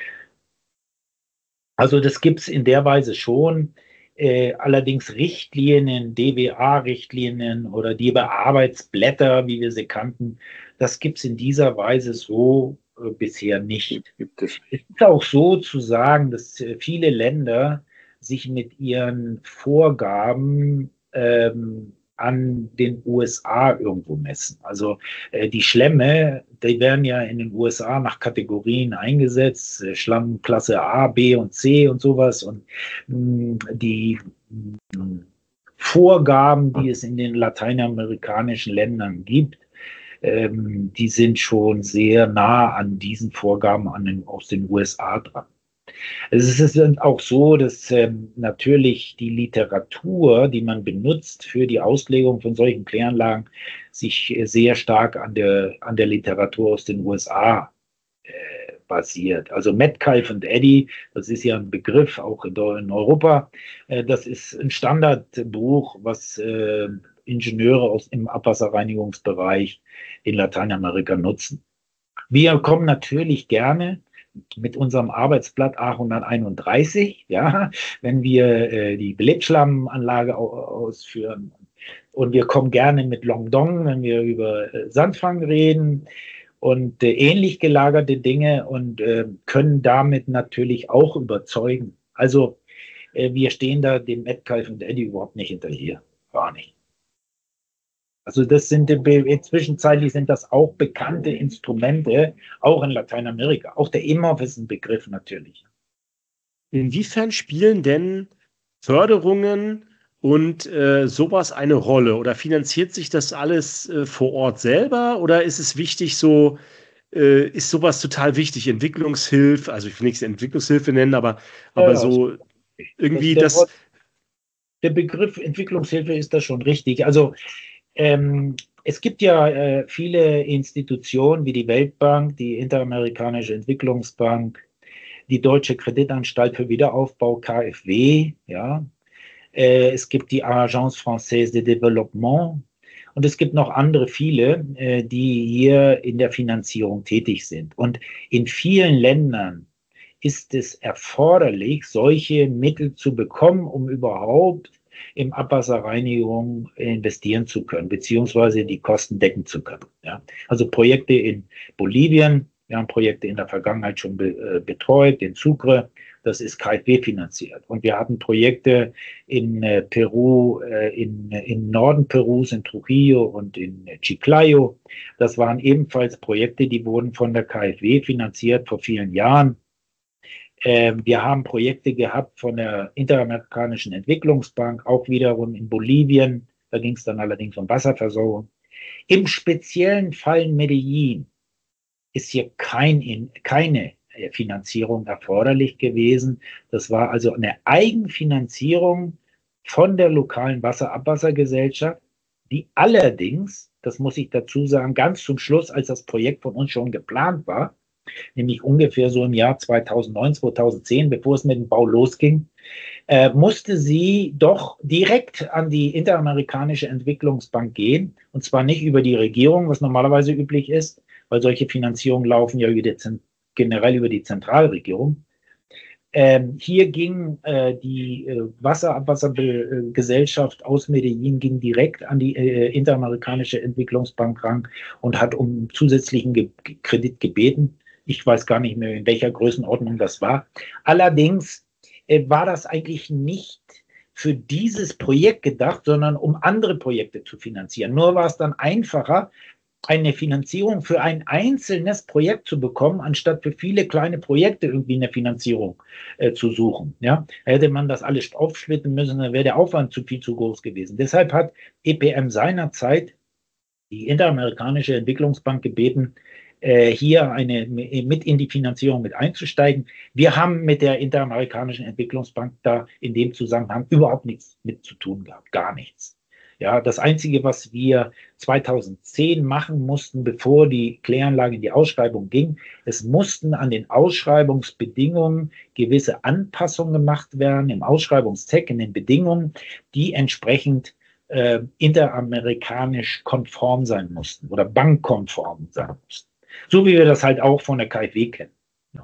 S3: Also das gibt es in der Weise schon. Äh, allerdings Richtlinien, D W A-Richtlinien oder die Bearbeitsblätter, wie wir sie kannten, das gibt es in dieser Weise so äh, bisher nicht.
S4: Gibt es.
S3: Es ist auch so zu sagen, dass äh, viele Länder sich mit ihren Vorgaben ähm, an den U S A irgendwo messen. Also äh, die Schlemme, die werden ja in den U S A nach Kategorien eingesetzt, äh, Schlammklasse A, B und C und sowas. Und mh, die mh, Vorgaben, die es in den lateinamerikanischen Ländern gibt, ähm, die sind schon sehr nah an diesen Vorgaben an den, aus den U S A dran. Es ist auch so, dass ähm, natürlich die Literatur, die man benutzt für die Auslegung von solchen Kläranlagen, sich äh, sehr stark an der, an der Literatur aus den U S A äh, basiert. Also Metcalfe und Eddy, das ist ja ein Begriff auch in, in Europa, äh, das ist ein Standardbuch, was äh, Ingenieure aus im Abwasserreinigungsbereich in Lateinamerika nutzen. Wir kommen natürlich gerne mit unserem Arbeitsblatt A hunderteinunddreißig, ja, wenn wir äh, die Belegschlammanlage ausführen. Und wir kommen gerne mit Long Dong, wenn wir über äh, Sandfang reden und äh, ähnlich gelagerte Dinge und äh, können damit natürlich auch überzeugen. Also äh, wir stehen da dem Metcalfe und Eddie überhaupt nicht hinterher. Gar nicht. Also das sind zwischenzeitlich sind das auch bekannte Instrumente, auch in Lateinamerika. Auch der Imhoff ist ein Begriff natürlich.
S1: Inwiefern spielen denn Förderungen und äh, sowas eine Rolle? Oder finanziert sich das alles äh, vor Ort selber? Oder ist es wichtig, so äh, ist sowas total wichtig? Entwicklungshilfe, also ich will nicht Entwicklungshilfe nennen, aber, aber ja, so irgendwie
S3: der,
S1: das.
S3: Der Begriff Entwicklungshilfe ist da schon richtig. Also ähm, es gibt ja äh, viele Institutionen wie die Weltbank, die Interamerikanische Entwicklungsbank, die Deutsche Kreditanstalt für Wiederaufbau, K f W, ja. Äh, es gibt die Agence Française de Développement und es gibt noch andere viele, äh, die hier in der Finanzierung tätig sind. Und in vielen Ländern ist es erforderlich, solche Mittel zu bekommen, um überhaupt im Abwasserreinigung investieren zu können, beziehungsweise die Kosten decken zu können. Ja. Also Projekte in Bolivien, wir haben Projekte in der Vergangenheit schon be, äh, betreut, in Sucre, das ist K f W finanziert. Und wir hatten Projekte in äh, Peru, äh, in, in Norden Perus, in Trujillo und in äh, Chiclayo. Das waren ebenfalls Projekte, die wurden von der K f W finanziert vor vielen Jahren. Ähm, wir haben Projekte gehabt von der Interamerikanischen Entwicklungsbank, auch wiederum in Bolivien. Da ging es dann allerdings um Wasserversorgung. Im speziellen Fall Medellin ist hier kein, keine Finanzierung erforderlich gewesen. Das war also eine Eigenfinanzierung von der lokalen Wasserabwassergesellschaft, die allerdings, das muss ich dazu sagen, ganz zum Schluss, als das Projekt von uns schon geplant war, nämlich ungefähr so im Jahr zweitausendneun, zweitausendzehn, bevor es mit dem Bau losging, äh, musste sie doch direkt an die Interamerikanische Entwicklungsbank gehen, und zwar nicht über die Regierung, was normalerweise üblich ist, weil solche Finanzierungen laufen ja über die, generell über die Zentralregierung. Ähm, hier ging äh, die äh, Wasserabwassergesellschaft aus Medellin ging direkt an die äh, Interamerikanische Entwicklungsbank ran und hat um zusätzlichen Ge Kredit gebeten. Ich weiß gar nicht mehr, in welcher Größenordnung das war. Allerdings äh, war das eigentlich nicht für dieses Projekt gedacht, sondern um andere Projekte zu finanzieren. Nur war es dann einfacher, eine Finanzierung für ein einzelnes Projekt zu bekommen, anstatt für viele kleine Projekte irgendwie eine Finanzierung äh, zu suchen. Ja? Hätte man das alles aufsplitten müssen, dann wäre der Aufwand zu viel zu groß gewesen. Deshalb hat E P M seinerzeit die Interamerikanische Entwicklungsbank gebeten, äh, hier eine, mit in die Finanzierung mit einzusteigen. Wir haben mit der Interamerikanischen Entwicklungsbank da in dem Zusammenhang überhaupt nichts mit zu tun gehabt, gar nichts. Ja, das Einzige, was wir zweitausendzehn machen mussten, bevor die Kläranlage in die Ausschreibung ging, es mussten an den Ausschreibungsbedingungen gewisse Anpassungen gemacht werden, im Ausschreibungstext, in den Bedingungen, die entsprechend äh, interamerikanisch konform sein mussten oder bankkonform sein mussten. So wie wir das halt auch von der K f W kennen. Ja.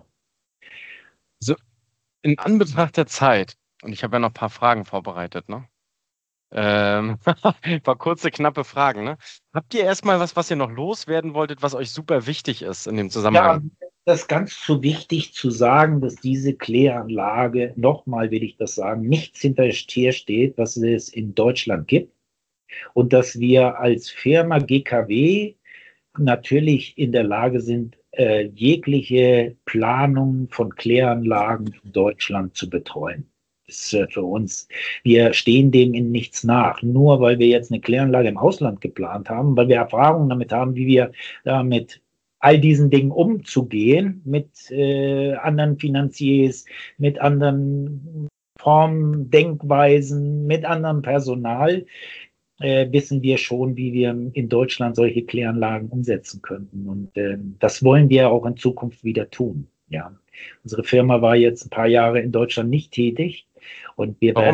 S2: So, in Anbetracht der Zeit, und ich habe ja noch ein paar Fragen vorbereitet, ne? Ähm, ein paar kurze, knappe Fragen. Ne? Habt ihr erstmal was, was ihr noch loswerden wolltet, was euch super wichtig ist in dem Zusammenhang?
S3: Ja, das ist ganz so wichtig zu sagen, dass diese Kläranlage, nochmal will ich das sagen, nichts hinterher steht, was es in Deutschland gibt. Und dass wir als Firma G K W natürlich in der Lage sind, äh, jegliche Planung von Kläranlagen in Deutschland zu betreuen. Das ist äh, für uns, wir stehen dem in nichts nach, nur weil wir jetzt eine Kläranlage im Ausland geplant haben, weil wir Erfahrungen damit haben, wie wir da mit all diesen Dingen umzugehen, mit äh, anderen Finanziers, mit anderen Formen, Denkweisen, mit anderem Personal, äh, wissen wir schon, wie wir in Deutschland solche Kläranlagen umsetzen könnten. Und äh, das wollen wir auch in Zukunft wieder tun. Ja. Unsere Firma war jetzt ein paar Jahre in Deutschland nicht tätig und wir
S2: Warum?
S3: werden jetzt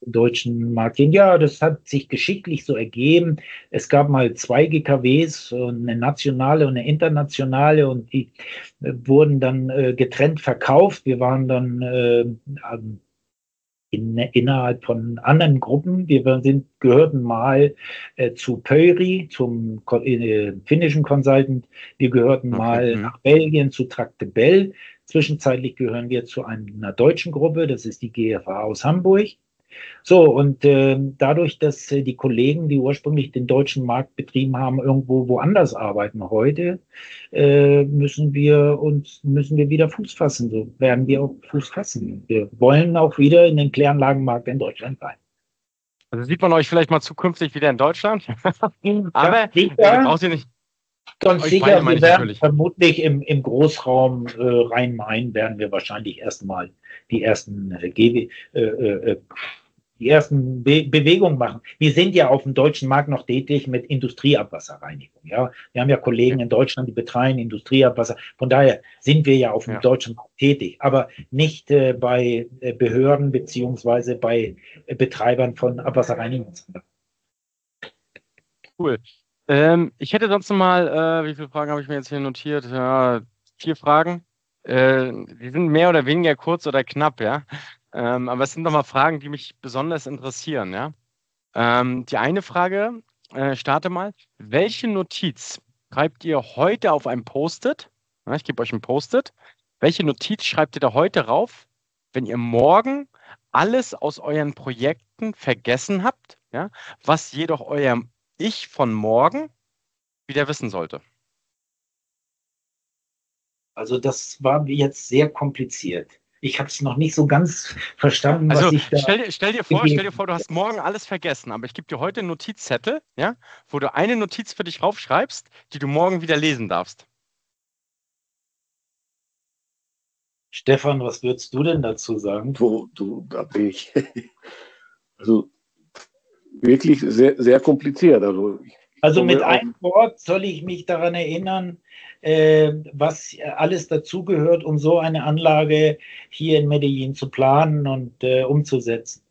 S3: deutschen Markt gehen. Ja, das hat sich geschicklich so ergeben. Es gab mal zwei G K Ws, eine nationale und eine internationale, und die äh, wurden dann äh, getrennt verkauft. Wir waren dann äh, in, innerhalb von anderen Gruppen. Wir sind, gehörten mal äh, zu Pöyry, zum äh, finnischen Consultant. Wir gehörten
S2: Okay.
S3: mal
S2: Mhm.
S3: nach Belgien zu Tractebel. Zwischenzeitlich gehören wir zu einer deutschen Gruppe, das ist die G F A aus Hamburg. So, und äh, dadurch, dass äh, die Kollegen, die ursprünglich den deutschen Markt betrieben haben, irgendwo woanders arbeiten heute, äh, müssen wir uns, müssen wir wieder Fuß fassen. So werden wir auch Fuß fassen. Wir wollen auch wieder in den Kläranlagenmarkt in Deutschland rein.
S2: Also sieht man euch vielleicht mal zukünftig wieder in Deutschland. Aber
S3: Ja,
S2: äh,
S3: sicher.
S2: braucht ihr nicht.
S3: Ganz
S2: Euch
S3: sicher,
S2: beide meine
S3: wir
S2: ich
S3: werden
S2: natürlich.
S3: vermutlich im, im Großraum äh, Rhein-Main werden wir wahrscheinlich erstmal die ersten äh, G W, äh, äh, die ersten Be Bewegungen machen. Wir sind ja auf dem deutschen Markt noch tätig mit Industrieabwasserreinigung. Ja, wir haben ja Kollegen in Deutschland, die betreiben Industrieabwasser. Von daher sind wir ja auf dem
S2: Ja.
S3: deutschen Markt tätig, aber nicht äh, bei äh, Behörden beziehungsweise bei äh, Betreibern von Abwasserreinigungsanlagen.
S2: Cool. Ähm, ich hätte sonst noch mal, äh, wie viele Fragen habe ich mir jetzt hier notiert? Ja, vier Fragen. Äh, die sind mehr oder weniger kurz oder knapp, ja. Ähm, aber es sind nochmal Fragen, die mich besonders interessieren, ja. Ähm, die eine Frage, äh, starte mal. Welche Notiz schreibt ihr heute auf einem Post-it? Ja, ich gebe euch ein Post-it. Welche Notiz schreibt ihr da heute rauf, wenn ihr morgen alles aus euren Projekten vergessen habt, ja, was jedoch euer Ich von morgen wieder wissen sollte?
S3: Also das war jetzt sehr kompliziert. Ich habe es noch nicht so ganz verstanden, was
S2: Also
S3: ich da
S2: stell dir, stell dir vor, stell dir
S3: gegeben
S2: vor, du hast morgen alles vergessen, aber ich gebe dir heute einen Notizzettel, ja, wo du eine Notiz für dich raufschreibst, die du morgen wieder lesen darfst.
S3: Stefan, was würdest du denn dazu sagen?
S4: Du, du, da bin ich also wirklich sehr, sehr kompliziert. Also, ich
S3: Also mit
S4: komme auf,
S3: einem Wort soll ich mich daran erinnern, äh, was alles dazugehört, um so eine Anlage hier in Medellin zu planen und äh, umzusetzen.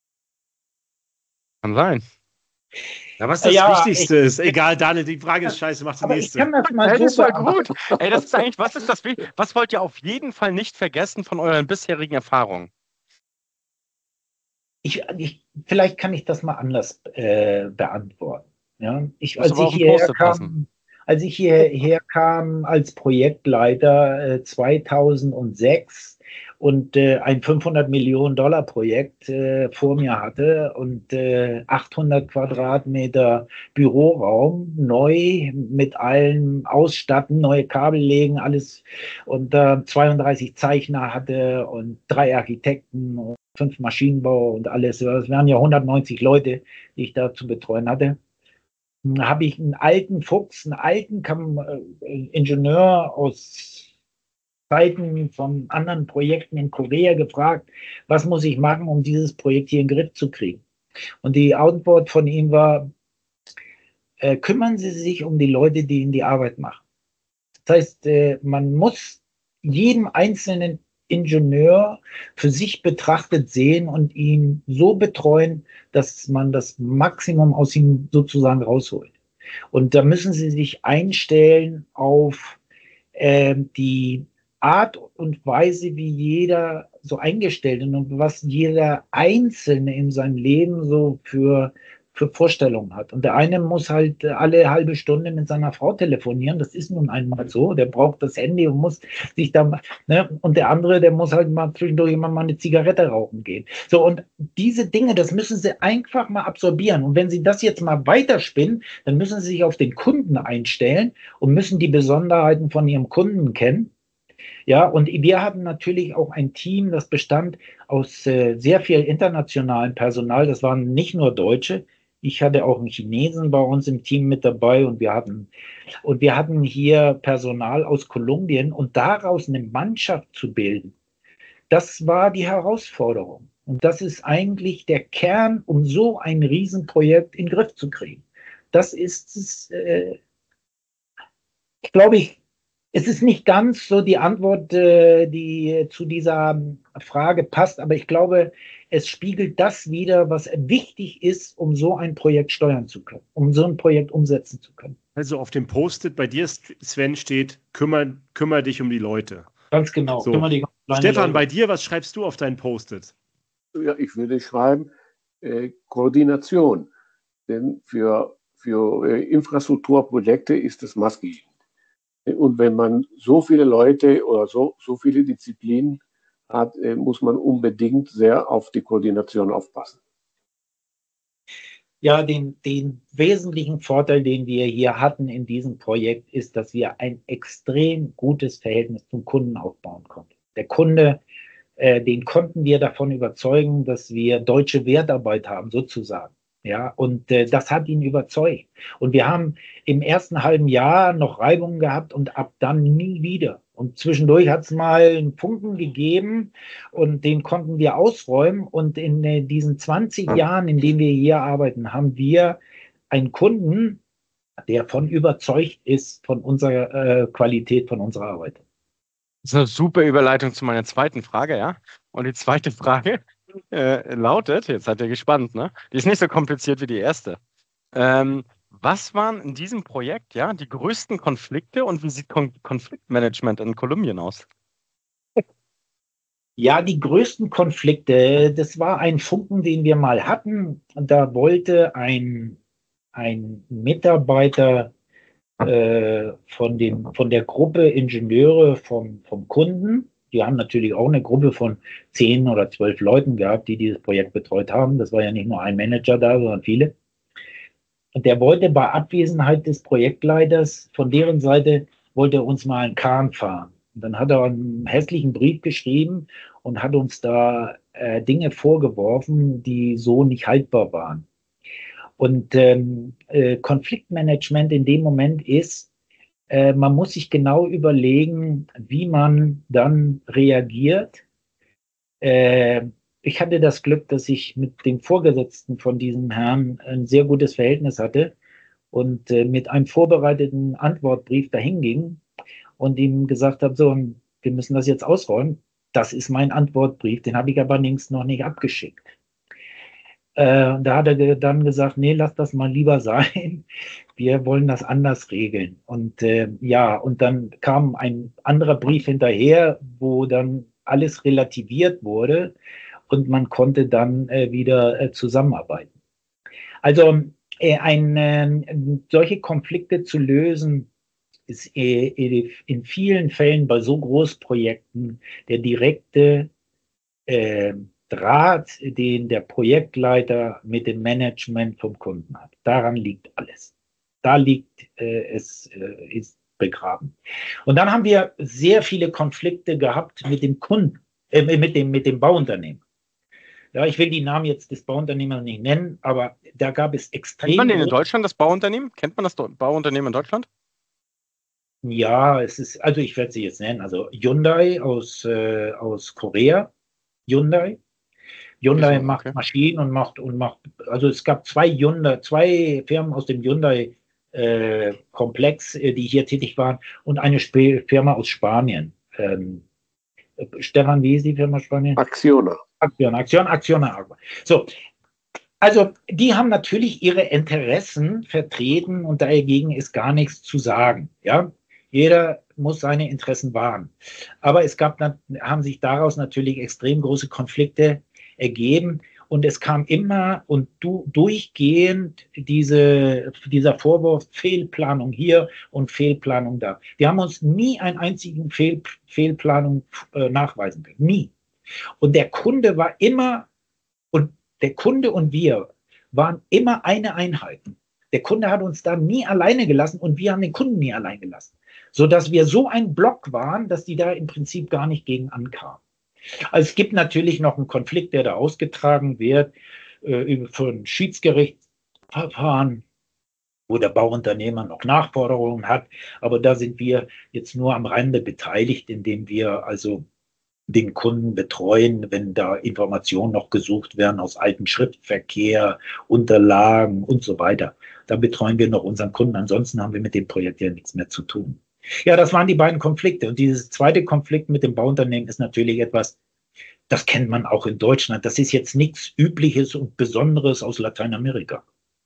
S2: Kann sein.
S1: Ja, was
S3: Äh,
S1: das
S3: Ja,
S1: Wichtigste
S3: ich,
S1: ist, egal, Daniel, die Frage ist scheiße, mach die
S3: aber ich
S1: nächste.
S3: kann das mal
S2: Ey,
S3: so
S2: das war
S3: beantworten.
S2: gut. Ey, das ist eigentlich, was ist das? Wi- Was wollt ihr auf jeden Fall nicht vergessen von euren bisherigen Erfahrungen?
S3: Ich, ich, vielleicht kann ich das mal anders äh, beantworten. Ja, ich,
S2: Muss
S3: als
S2: aber
S3: ich
S2: auf den
S3: hierher
S2: Post-it passen.
S3: kam, als ich hierher kam als Projektleiter äh, zweitausendsechs und äh, ein fünfhundert Millionen Dollar Projekt äh, vor mir hatte und äh, achthundert Quadratmeter Büroraum, neu mit allem Ausstatten, neue Kabel legen, alles, und äh, zweiunddreißig Zeichner hatte und drei Architekten und fünf Maschinenbau und alles. Es waren ja hundertneunzig Leute, die ich da zu betreuen hatte. Da habe ich einen alten Fuchs, einen alten Kam äh, Ingenieur aus Zeiten von anderen Projekten in Korea gefragt, was muss ich machen, um dieses Projekt hier in den Griff zu kriegen? Und die Antwort von ihm war, äh, kümmern Sie sich um die Leute, die Ihnen die Arbeit machen. Das heißt, äh, man muss jedem einzelnen Ingenieur für sich betrachtet sehen und ihn so betreuen, dass man das Maximum aus ihm sozusagen rausholt. Und da müssen Sie sich einstellen auf äh, die Art und Weise, wie jeder so eingestellt ist und was jeder Einzelne in seinem Leben so für für Vorstellungen hat. Und der eine muss halt alle halbe Stunde mit seiner Frau telefonieren. Das ist nun einmal so. Der braucht das Handy und muss sich da, ne? Und der andere, der muss halt mal zwischendurch immer mal eine Zigarette rauchen gehen. So, und diese Dinge, das müssen Sie einfach mal absorbieren. Und wenn Sie das jetzt mal weiterspinnen, dann müssen Sie sich auf den Kunden einstellen und müssen die Besonderheiten von Ihrem Kunden kennen. Ja, und wir hatten natürlich auch ein Team, das bestand aus äh, sehr viel internationalem Personal. Das waren nicht nur Deutsche. Ich hatte auch einen Chinesen bei uns im Team mit dabei, und wir hatten, und wir hatten hier Personal aus Kolumbien, und daraus eine Mannschaft zu bilden, das war die Herausforderung. Und das ist eigentlich der Kern, um so ein Riesenprojekt in den Griff zu kriegen. Das ist es, äh, glaube ich, Es ist nicht ganz so die Antwort, äh, die zu dieser Frage passt, aber ich glaube, es spiegelt das wider, was wichtig ist, um so ein Projekt steuern zu können, um so ein Projekt umsetzen zu können.
S1: Also auf dem Post-it bei dir, Sven, steht, kümmere, kümmere dich um die Leute.
S3: Ganz genau.
S1: So.
S3: Kümmere dich um
S1: Stefan,
S3: Leute.
S1: bei dir, was schreibst du auf dein Post-it?
S4: Ja, ich würde schreiben, äh, Koordination. Denn für, für äh, Infrastrukturprojekte ist es maßgebend. Und wenn man so viele Leute oder so, so viele Disziplinen hat, äh, muss man unbedingt sehr auf die Koordination aufpassen.
S3: Ja, den, den wesentlichen Vorteil, den wir hier hatten in diesem Projekt, ist, dass wir ein extrem gutes Verhältnis zum Kunden aufbauen konnten. Der Kunde, äh, den konnten wir davon überzeugen, dass wir deutsche Wertarbeit haben, sozusagen. Ja, und äh, das hat ihn überzeugt. Und wir haben im ersten halben Jahr noch Reibungen gehabt und ab dann nie wieder. Und zwischendurch hat es mal einen Funken gegeben und den konnten wir ausräumen. Und in äh, diesen zwanzig Jahren, in denen wir hier arbeiten, haben wir einen Kunden, der von überzeugt ist von unserer äh, Qualität, von unserer Arbeit.
S2: Das ist eine super Überleitung zu meiner zweiten Frage, ja. Und die zweite Frage äh, lautet, jetzt seid ihr gespannt, ne? Die ist nicht so kompliziert wie die erste. Ähm, was waren in diesem Projekt, ja, die größten Konflikte und wie sieht Kon Konfliktmanagement in Kolumbien aus?
S3: Ja, die größten Konflikte, das war ein Funken, den wir mal hatten. Da wollte ein, ein Mitarbeiter äh, von, dem, von der Gruppe Ingenieure vom, vom Kunden, die haben natürlich auch eine Gruppe von zehn oder zwölf Leuten gehabt, die dieses Projekt betreut haben. Das war ja nicht nur ein Manager da, sondern viele. Und der wollte bei Abwesenheit des Projektleiters, von deren Seite, wollte er uns mal einen Kahn fahren. Und dann hat er einen hässlichen Brief geschrieben und hat uns da äh, Dinge vorgeworfen, die so nicht haltbar waren. Und ähm, äh, Konfliktmanagement in dem Moment ist, äh, man muss sich genau überlegen, wie man dann reagiert. Äh, ich hatte das Glück, dass ich mit dem Vorgesetzten von diesem Herrn ein sehr gutes Verhältnis hatte und äh, mit einem vorbereiteten Antwortbrief dahin ging und ihm gesagt habe, so, wir müssen das jetzt ausräumen. Das ist mein Antwortbrief, den habe ich aber links noch nicht abgeschickt. Äh, da hat er dann gesagt, nee, lass das mal lieber sein. Wir wollen das anders regeln. Und äh, ja, und dann kam ein anderer Brief hinterher, wo dann alles relativiert wurde und man konnte dann äh, wieder äh, zusammenarbeiten. Also äh, ein, äh, solche Konflikte zu lösen, ist äh, in vielen Fällen bei so Großprojekten der direkte äh, Draht, den der Projektleiter mit dem Management vom Kunden hat. Daran liegt alles. Da liegt äh, es, äh, ist begraben. Und dann haben wir sehr viele Konflikte gehabt mit dem Kunden, äh, mit dem, mit dem Bauunternehmen. Ja, ich will die Namen jetzt des Bauunternehmers nicht nennen, aber da gab es extrem.
S2: Kennt man den in Deutschland, das Bauunternehmen? Kennt man das Bauunternehmen in Deutschland?
S3: Ja, es ist, also ich werde sie jetzt nennen, also Hyundai aus, äh, aus Korea, Hyundai. Hyundai
S2: so,
S3: macht
S2: okay.
S3: Maschinen und macht, und macht, also es gab zwei Hyundai, zwei Firmen aus dem Hyundai äh, Komplex, äh, die hier tätig waren und eine Sp Firma aus Spanien. Ähm, Stefan, wie ist die Firma Spanien?
S4: Acciona.
S3: Acciona, Acciona, Acciona. So, also die haben natürlich ihre Interessen vertreten und dagegen ist gar nichts zu sagen. Ja, jeder muss seine Interessen wahren. Aber es gab, haben sich daraus natürlich extrem große Konflikte ergeben und es kam immer und du, durchgehend diese, dieser Vorwurf Fehlplanung hier und Fehlplanung da. Die haben uns nie einen einzigen Fehl, Fehlplanung äh, nachweisen können. Nie. Und der Kunde war immer, und der Kunde und wir waren immer eine Einheit. Der Kunde hat uns da nie alleine gelassen und wir haben den Kunden nie allein gelassen. Sodass wir so ein Block waren, dass die da im Prinzip gar nicht gegen ankamen. Also es gibt natürlich noch einen Konflikt, der da ausgetragen wird, äh, von Schiedsgerichtsverfahren, wo der Bauunternehmer noch Nachforderungen hat. Aber da sind wir jetzt nur am Rande beteiligt, indem wir also den Kunden betreuen, wenn da Informationen noch gesucht werden aus altem Schriftverkehr, Unterlagen und so weiter. Da betreuen wir noch unseren Kunden. Ansonsten haben wir mit dem Projekt ja nichts mehr zu tun. Ja, das waren die beiden Konflikte. Und dieses zweite Konflikt mit dem Bauunternehmen ist natürlich etwas, das kennt man auch in Deutschland. Das ist jetzt nichts Übliches und Besonderes aus Lateinamerika.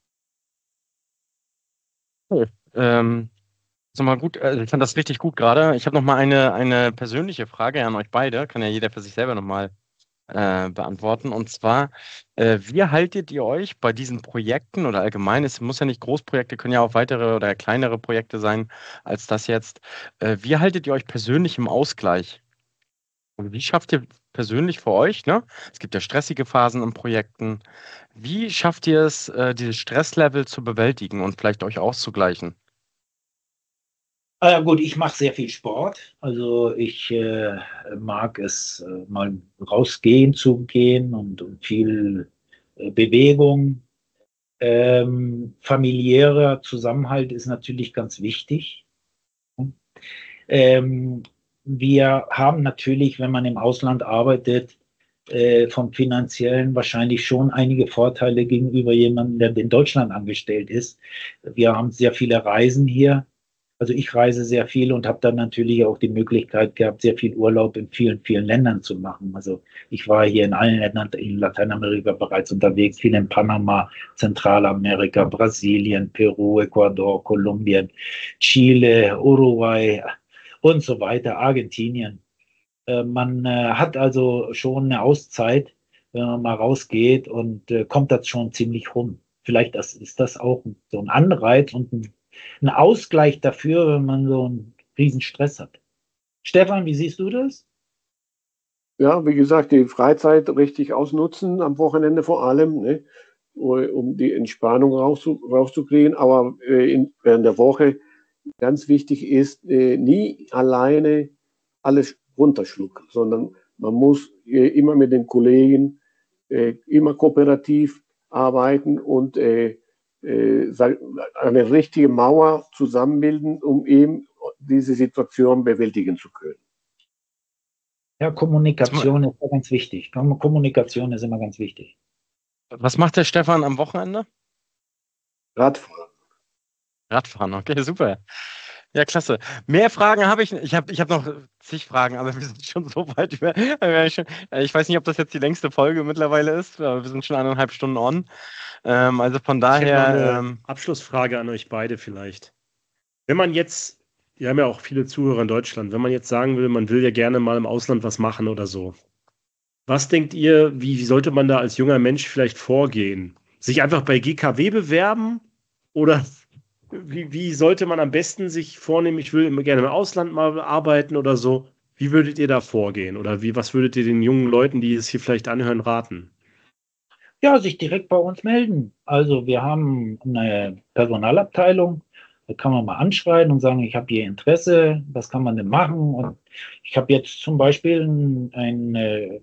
S2: Cool. Ähm, ist noch mal gut, also ich fand das richtig gut gerade. Ich habe noch mal eine, eine persönliche Frage an euch beide. Kann ja jeder für sich selber noch mal äh, beantworten. Und zwar, äh, wie haltet ihr euch bei diesen Projekten oder allgemein, es muss ja nicht Großprojekte, können ja auch weitere oder kleinere Projekte sein als das jetzt. Äh, wie haltet ihr euch persönlich im Ausgleich? Und wie schafft ihr persönlich für euch, ne? Es gibt ja stressige Phasen in Projekten. Wie schafft ihr es, äh, dieses Stresslevel zu bewältigen und vielleicht euch auszugleichen?
S3: Ah ja, gut, ich mache sehr viel Sport. Also ich äh, mag es, äh, mal rausgehen zu gehen und, und viel äh, Bewegung. Ähm, familiärer Zusammenhalt ist natürlich ganz wichtig. Ähm, wir haben natürlich, wenn man im Ausland arbeitet, äh, vom Finanziellen wahrscheinlich schon einige Vorteile gegenüber jemandem, der in Deutschland angestellt ist. Wir haben sehr viele Reisen hier. Also ich reise sehr viel und habe dann natürlich auch die Möglichkeit gehabt, sehr viel Urlaub in vielen, vielen Ländern zu machen. Also ich war hier in allen Ländern in Lateinamerika bereits unterwegs, viel in Panama, Zentralamerika, Brasilien, Peru, Ecuador, Kolumbien, Chile, Uruguay und so weiter, Argentinien. Äh, man äh, hat also schon eine Auszeit, wenn man mal rausgeht und äh, kommt das schon ziemlich rum. Vielleicht das, ist das auch so ein Anreiz und ein, ein Ausgleich dafür, wenn man so einen riesen Stress hat. Stefan, wie siehst du das?
S4: Ja, wie gesagt, die Freizeit richtig ausnutzen, am Wochenende vor allem, ne, um die Entspannung rauszu, rauszukriegen. Aber äh, in, während der Woche ganz wichtig ist, äh, nie alleine alles runterschlucken, sondern man muss äh, immer mit den Kollegen äh, immer kooperativ arbeiten und äh, äh, eine richtige Mauer zusammenbilden, um eben diese Situation bewältigen zu können.
S3: Ja, Kommunikation ist ja ganz wichtig. Kommunikation ist immer ganz wichtig.
S2: Was macht der Stefan am Wochenende?
S4: Radfahren.
S2: Radfahren, okay, super. Ja, klasse. Mehr Fragen habe ich nicht. Ich habe ich hab noch zig Fragen, aber wir sind schon so weit über. Ich weiß nicht, ob das jetzt die längste Folge mittlerweile ist, aber wir sind schon eineinhalb Stunden on. Ähm, also von
S1: Ich hätte noch
S2: daher.
S1: eine
S2: Ähm,
S1: Abschlussfrage an euch beide vielleicht. Wenn man jetzt, wir haben ja auch viele Zuhörer in Deutschland, wenn man jetzt sagen will, man will ja gerne mal im Ausland was machen oder so. Was denkt ihr, wie, wie sollte man da als junger Mensch vielleicht vorgehen? Sich einfach bei G K W bewerben? Oder wie, wie sollte man am besten sich vornehmen, ich will immer gerne im Ausland mal arbeiten oder so? Wie würdet ihr da vorgehen? Oder wie, was würdet ihr den jungen Leuten, die es hier vielleicht anhören, raten?
S3: Ja, sich direkt bei uns melden. Also wir haben eine Personalabteilung, da kann man mal anschreiben und sagen, ich habe hier Interesse, was kann man denn machen? Und ich habe jetzt zum Beispiel einen, einen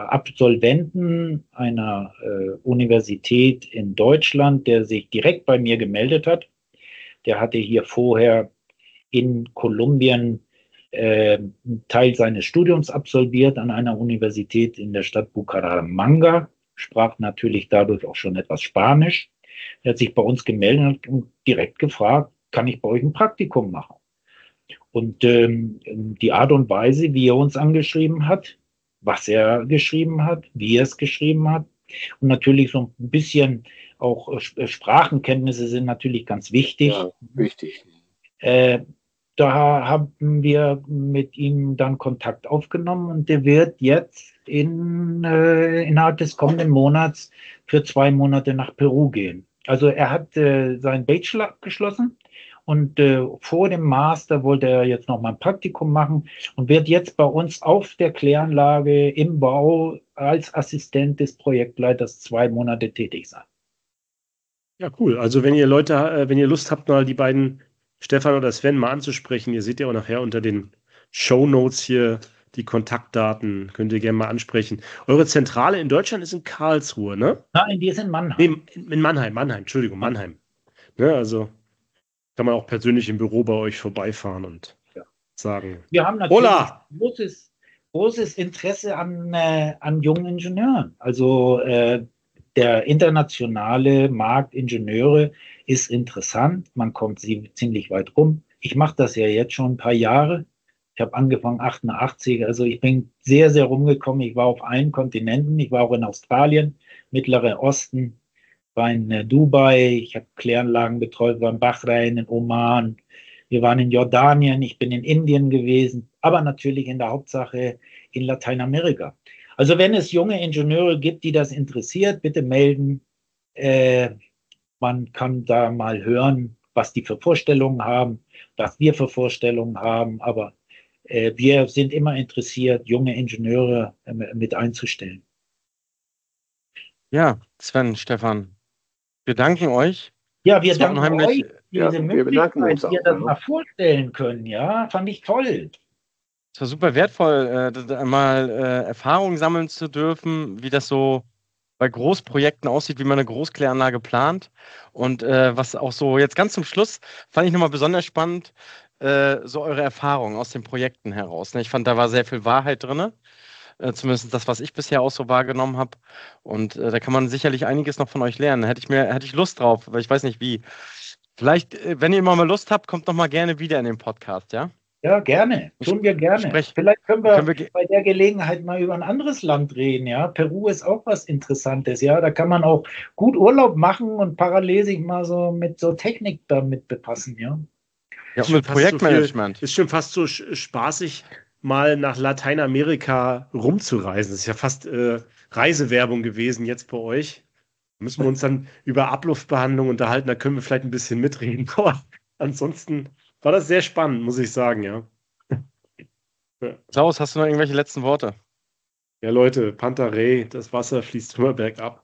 S3: Absolventen einer äh, Universität in Deutschland, der sich direkt bei mir gemeldet hat. Der hatte hier vorher in Kolumbien äh, einen Teil seines Studiums absolviert an einer Universität in der Stadt Bucaramanga, sprach natürlich dadurch auch schon etwas Spanisch. Er hat sich bei uns gemeldet und direkt gefragt, kann ich bei euch ein Praktikum machen? Und ähm, die Art und Weise, wie er uns angeschrieben hat, was er geschrieben hat, wie er es geschrieben hat und natürlich so ein bisschen auch äh, Sprachenkenntnisse sind natürlich ganz wichtig.
S4: Ja, wichtig.
S3: Äh, da haben wir mit ihm dann Kontakt aufgenommen und der wird jetzt in, äh, innerhalb des kommenden Monats für zwei Monate nach Peru gehen. Also er hat äh, seinen Bachelor abgeschlossen und äh, vor dem Master wollte er jetzt noch mal ein Praktikum machen und wird jetzt bei uns auf der Kläranlage im Bau als Assistent des Projektleiters zwei Monate tätig sein.
S1: Ja, cool. Also wenn ihr Leute, äh, wenn ihr Lust habt, mal die beiden Stefan oder Sven mal anzusprechen, ihr seht ja auch nachher unter den Shownotes hier die Kontaktdaten, könnt ihr gerne mal ansprechen. Eure Zentrale in Deutschland ist in Karlsruhe, ne?
S3: Nein, die ist in Mannheim.
S1: Nee, in Mannheim, Mannheim, Entschuldigung, Mannheim. Ne, also kann man auch persönlich im Büro bei euch vorbeifahren und ja. sagen.
S3: Wir haben natürlich
S1: Hola!
S3: großes, großes Interesse an, äh, an jungen Ingenieuren. Also äh, der internationale Markt Ingenieure ist interessant. Man kommt ziemlich weit rum. ich mache das ja jetzt schon ein paar Jahre. Ich habe angefangen achtundachtzig, also ich bin sehr, sehr rumgekommen. Ich war auf allen Kontinenten, ich war auch in Australien, Mittlerer Osten, war in äh, Dubai, ich habe Kläranlagen betreut, war in Bahrain, in Oman, wir waren in Jordanien, ich bin in Indien gewesen, aber natürlich in der Hauptsache in Lateinamerika. Also wenn es junge Ingenieure gibt, die das interessiert, bitte melden. Äh, man kann da mal hören, was die für Vorstellungen haben, was wir für Vorstellungen haben, aber äh, wir sind immer interessiert, junge Ingenieure äh, mit einzustellen.
S2: Ja, Sven, Stefan, wir danken euch.
S3: Ja, wir
S2: Es war
S3: danken
S2: unheimlich.
S3: euch für
S4: Ja,
S3: diese
S4: wir bedanken
S3: Möglichkeit,
S4: uns
S3: dass wir
S4: auch,
S3: das
S4: ne?
S3: mal vorstellen können. Ja, fand ich toll.
S2: Es war super wertvoll, äh, d- d- mal äh, Erfahrungen sammeln zu dürfen, wie das so bei Großprojekten aussieht, wie man eine Großkläranlage plant. Und äh, was auch so jetzt ganz zum Schluss fand ich nochmal besonders spannend, äh, so eure Erfahrungen aus den Projekten heraus. Ne? Ich fand, da war sehr viel Wahrheit drin, äh, zumindest das, was ich bisher auch so wahrgenommen habe. Und äh, da kann man sicherlich einiges noch von euch lernen. Hätte ich mir, hätte ich Lust drauf, weil ich weiß nicht wie. Vielleicht, äh, wenn ihr immer mal Lust habt, kommt noch mal gerne wieder in den Podcast, ja?
S3: Ja, gerne.
S2: Ich
S3: Tun wir gerne.
S2: sprech-
S3: Vielleicht können wir,
S2: können wir ge-
S3: bei der Gelegenheit mal über ein anderes Land reden. Ja, Peru ist auch was Interessantes. Ja, da kann man auch gut Urlaub machen und parallel sich mal so mit so Technik damit befassen. Ja.
S2: Ja,
S1: Ist
S2: und mit
S1: schon fast so
S2: Projektmanagement.
S1: viel- Ist schon fast so sch- spaßig, mal nach Lateinamerika rumzureisen. Das ist ja fast äh, Reisewerbung gewesen jetzt bei euch. Müssen wir uns dann über Abluftbehandlung unterhalten, da können wir vielleicht ein bisschen mitreden. Aber ansonsten war das sehr spannend, muss ich sagen, ja.
S2: Klaus, hast du noch irgendwelche letzten Worte?
S1: Ja, Leute, Pantarei, das Wasser fließt immer bergab.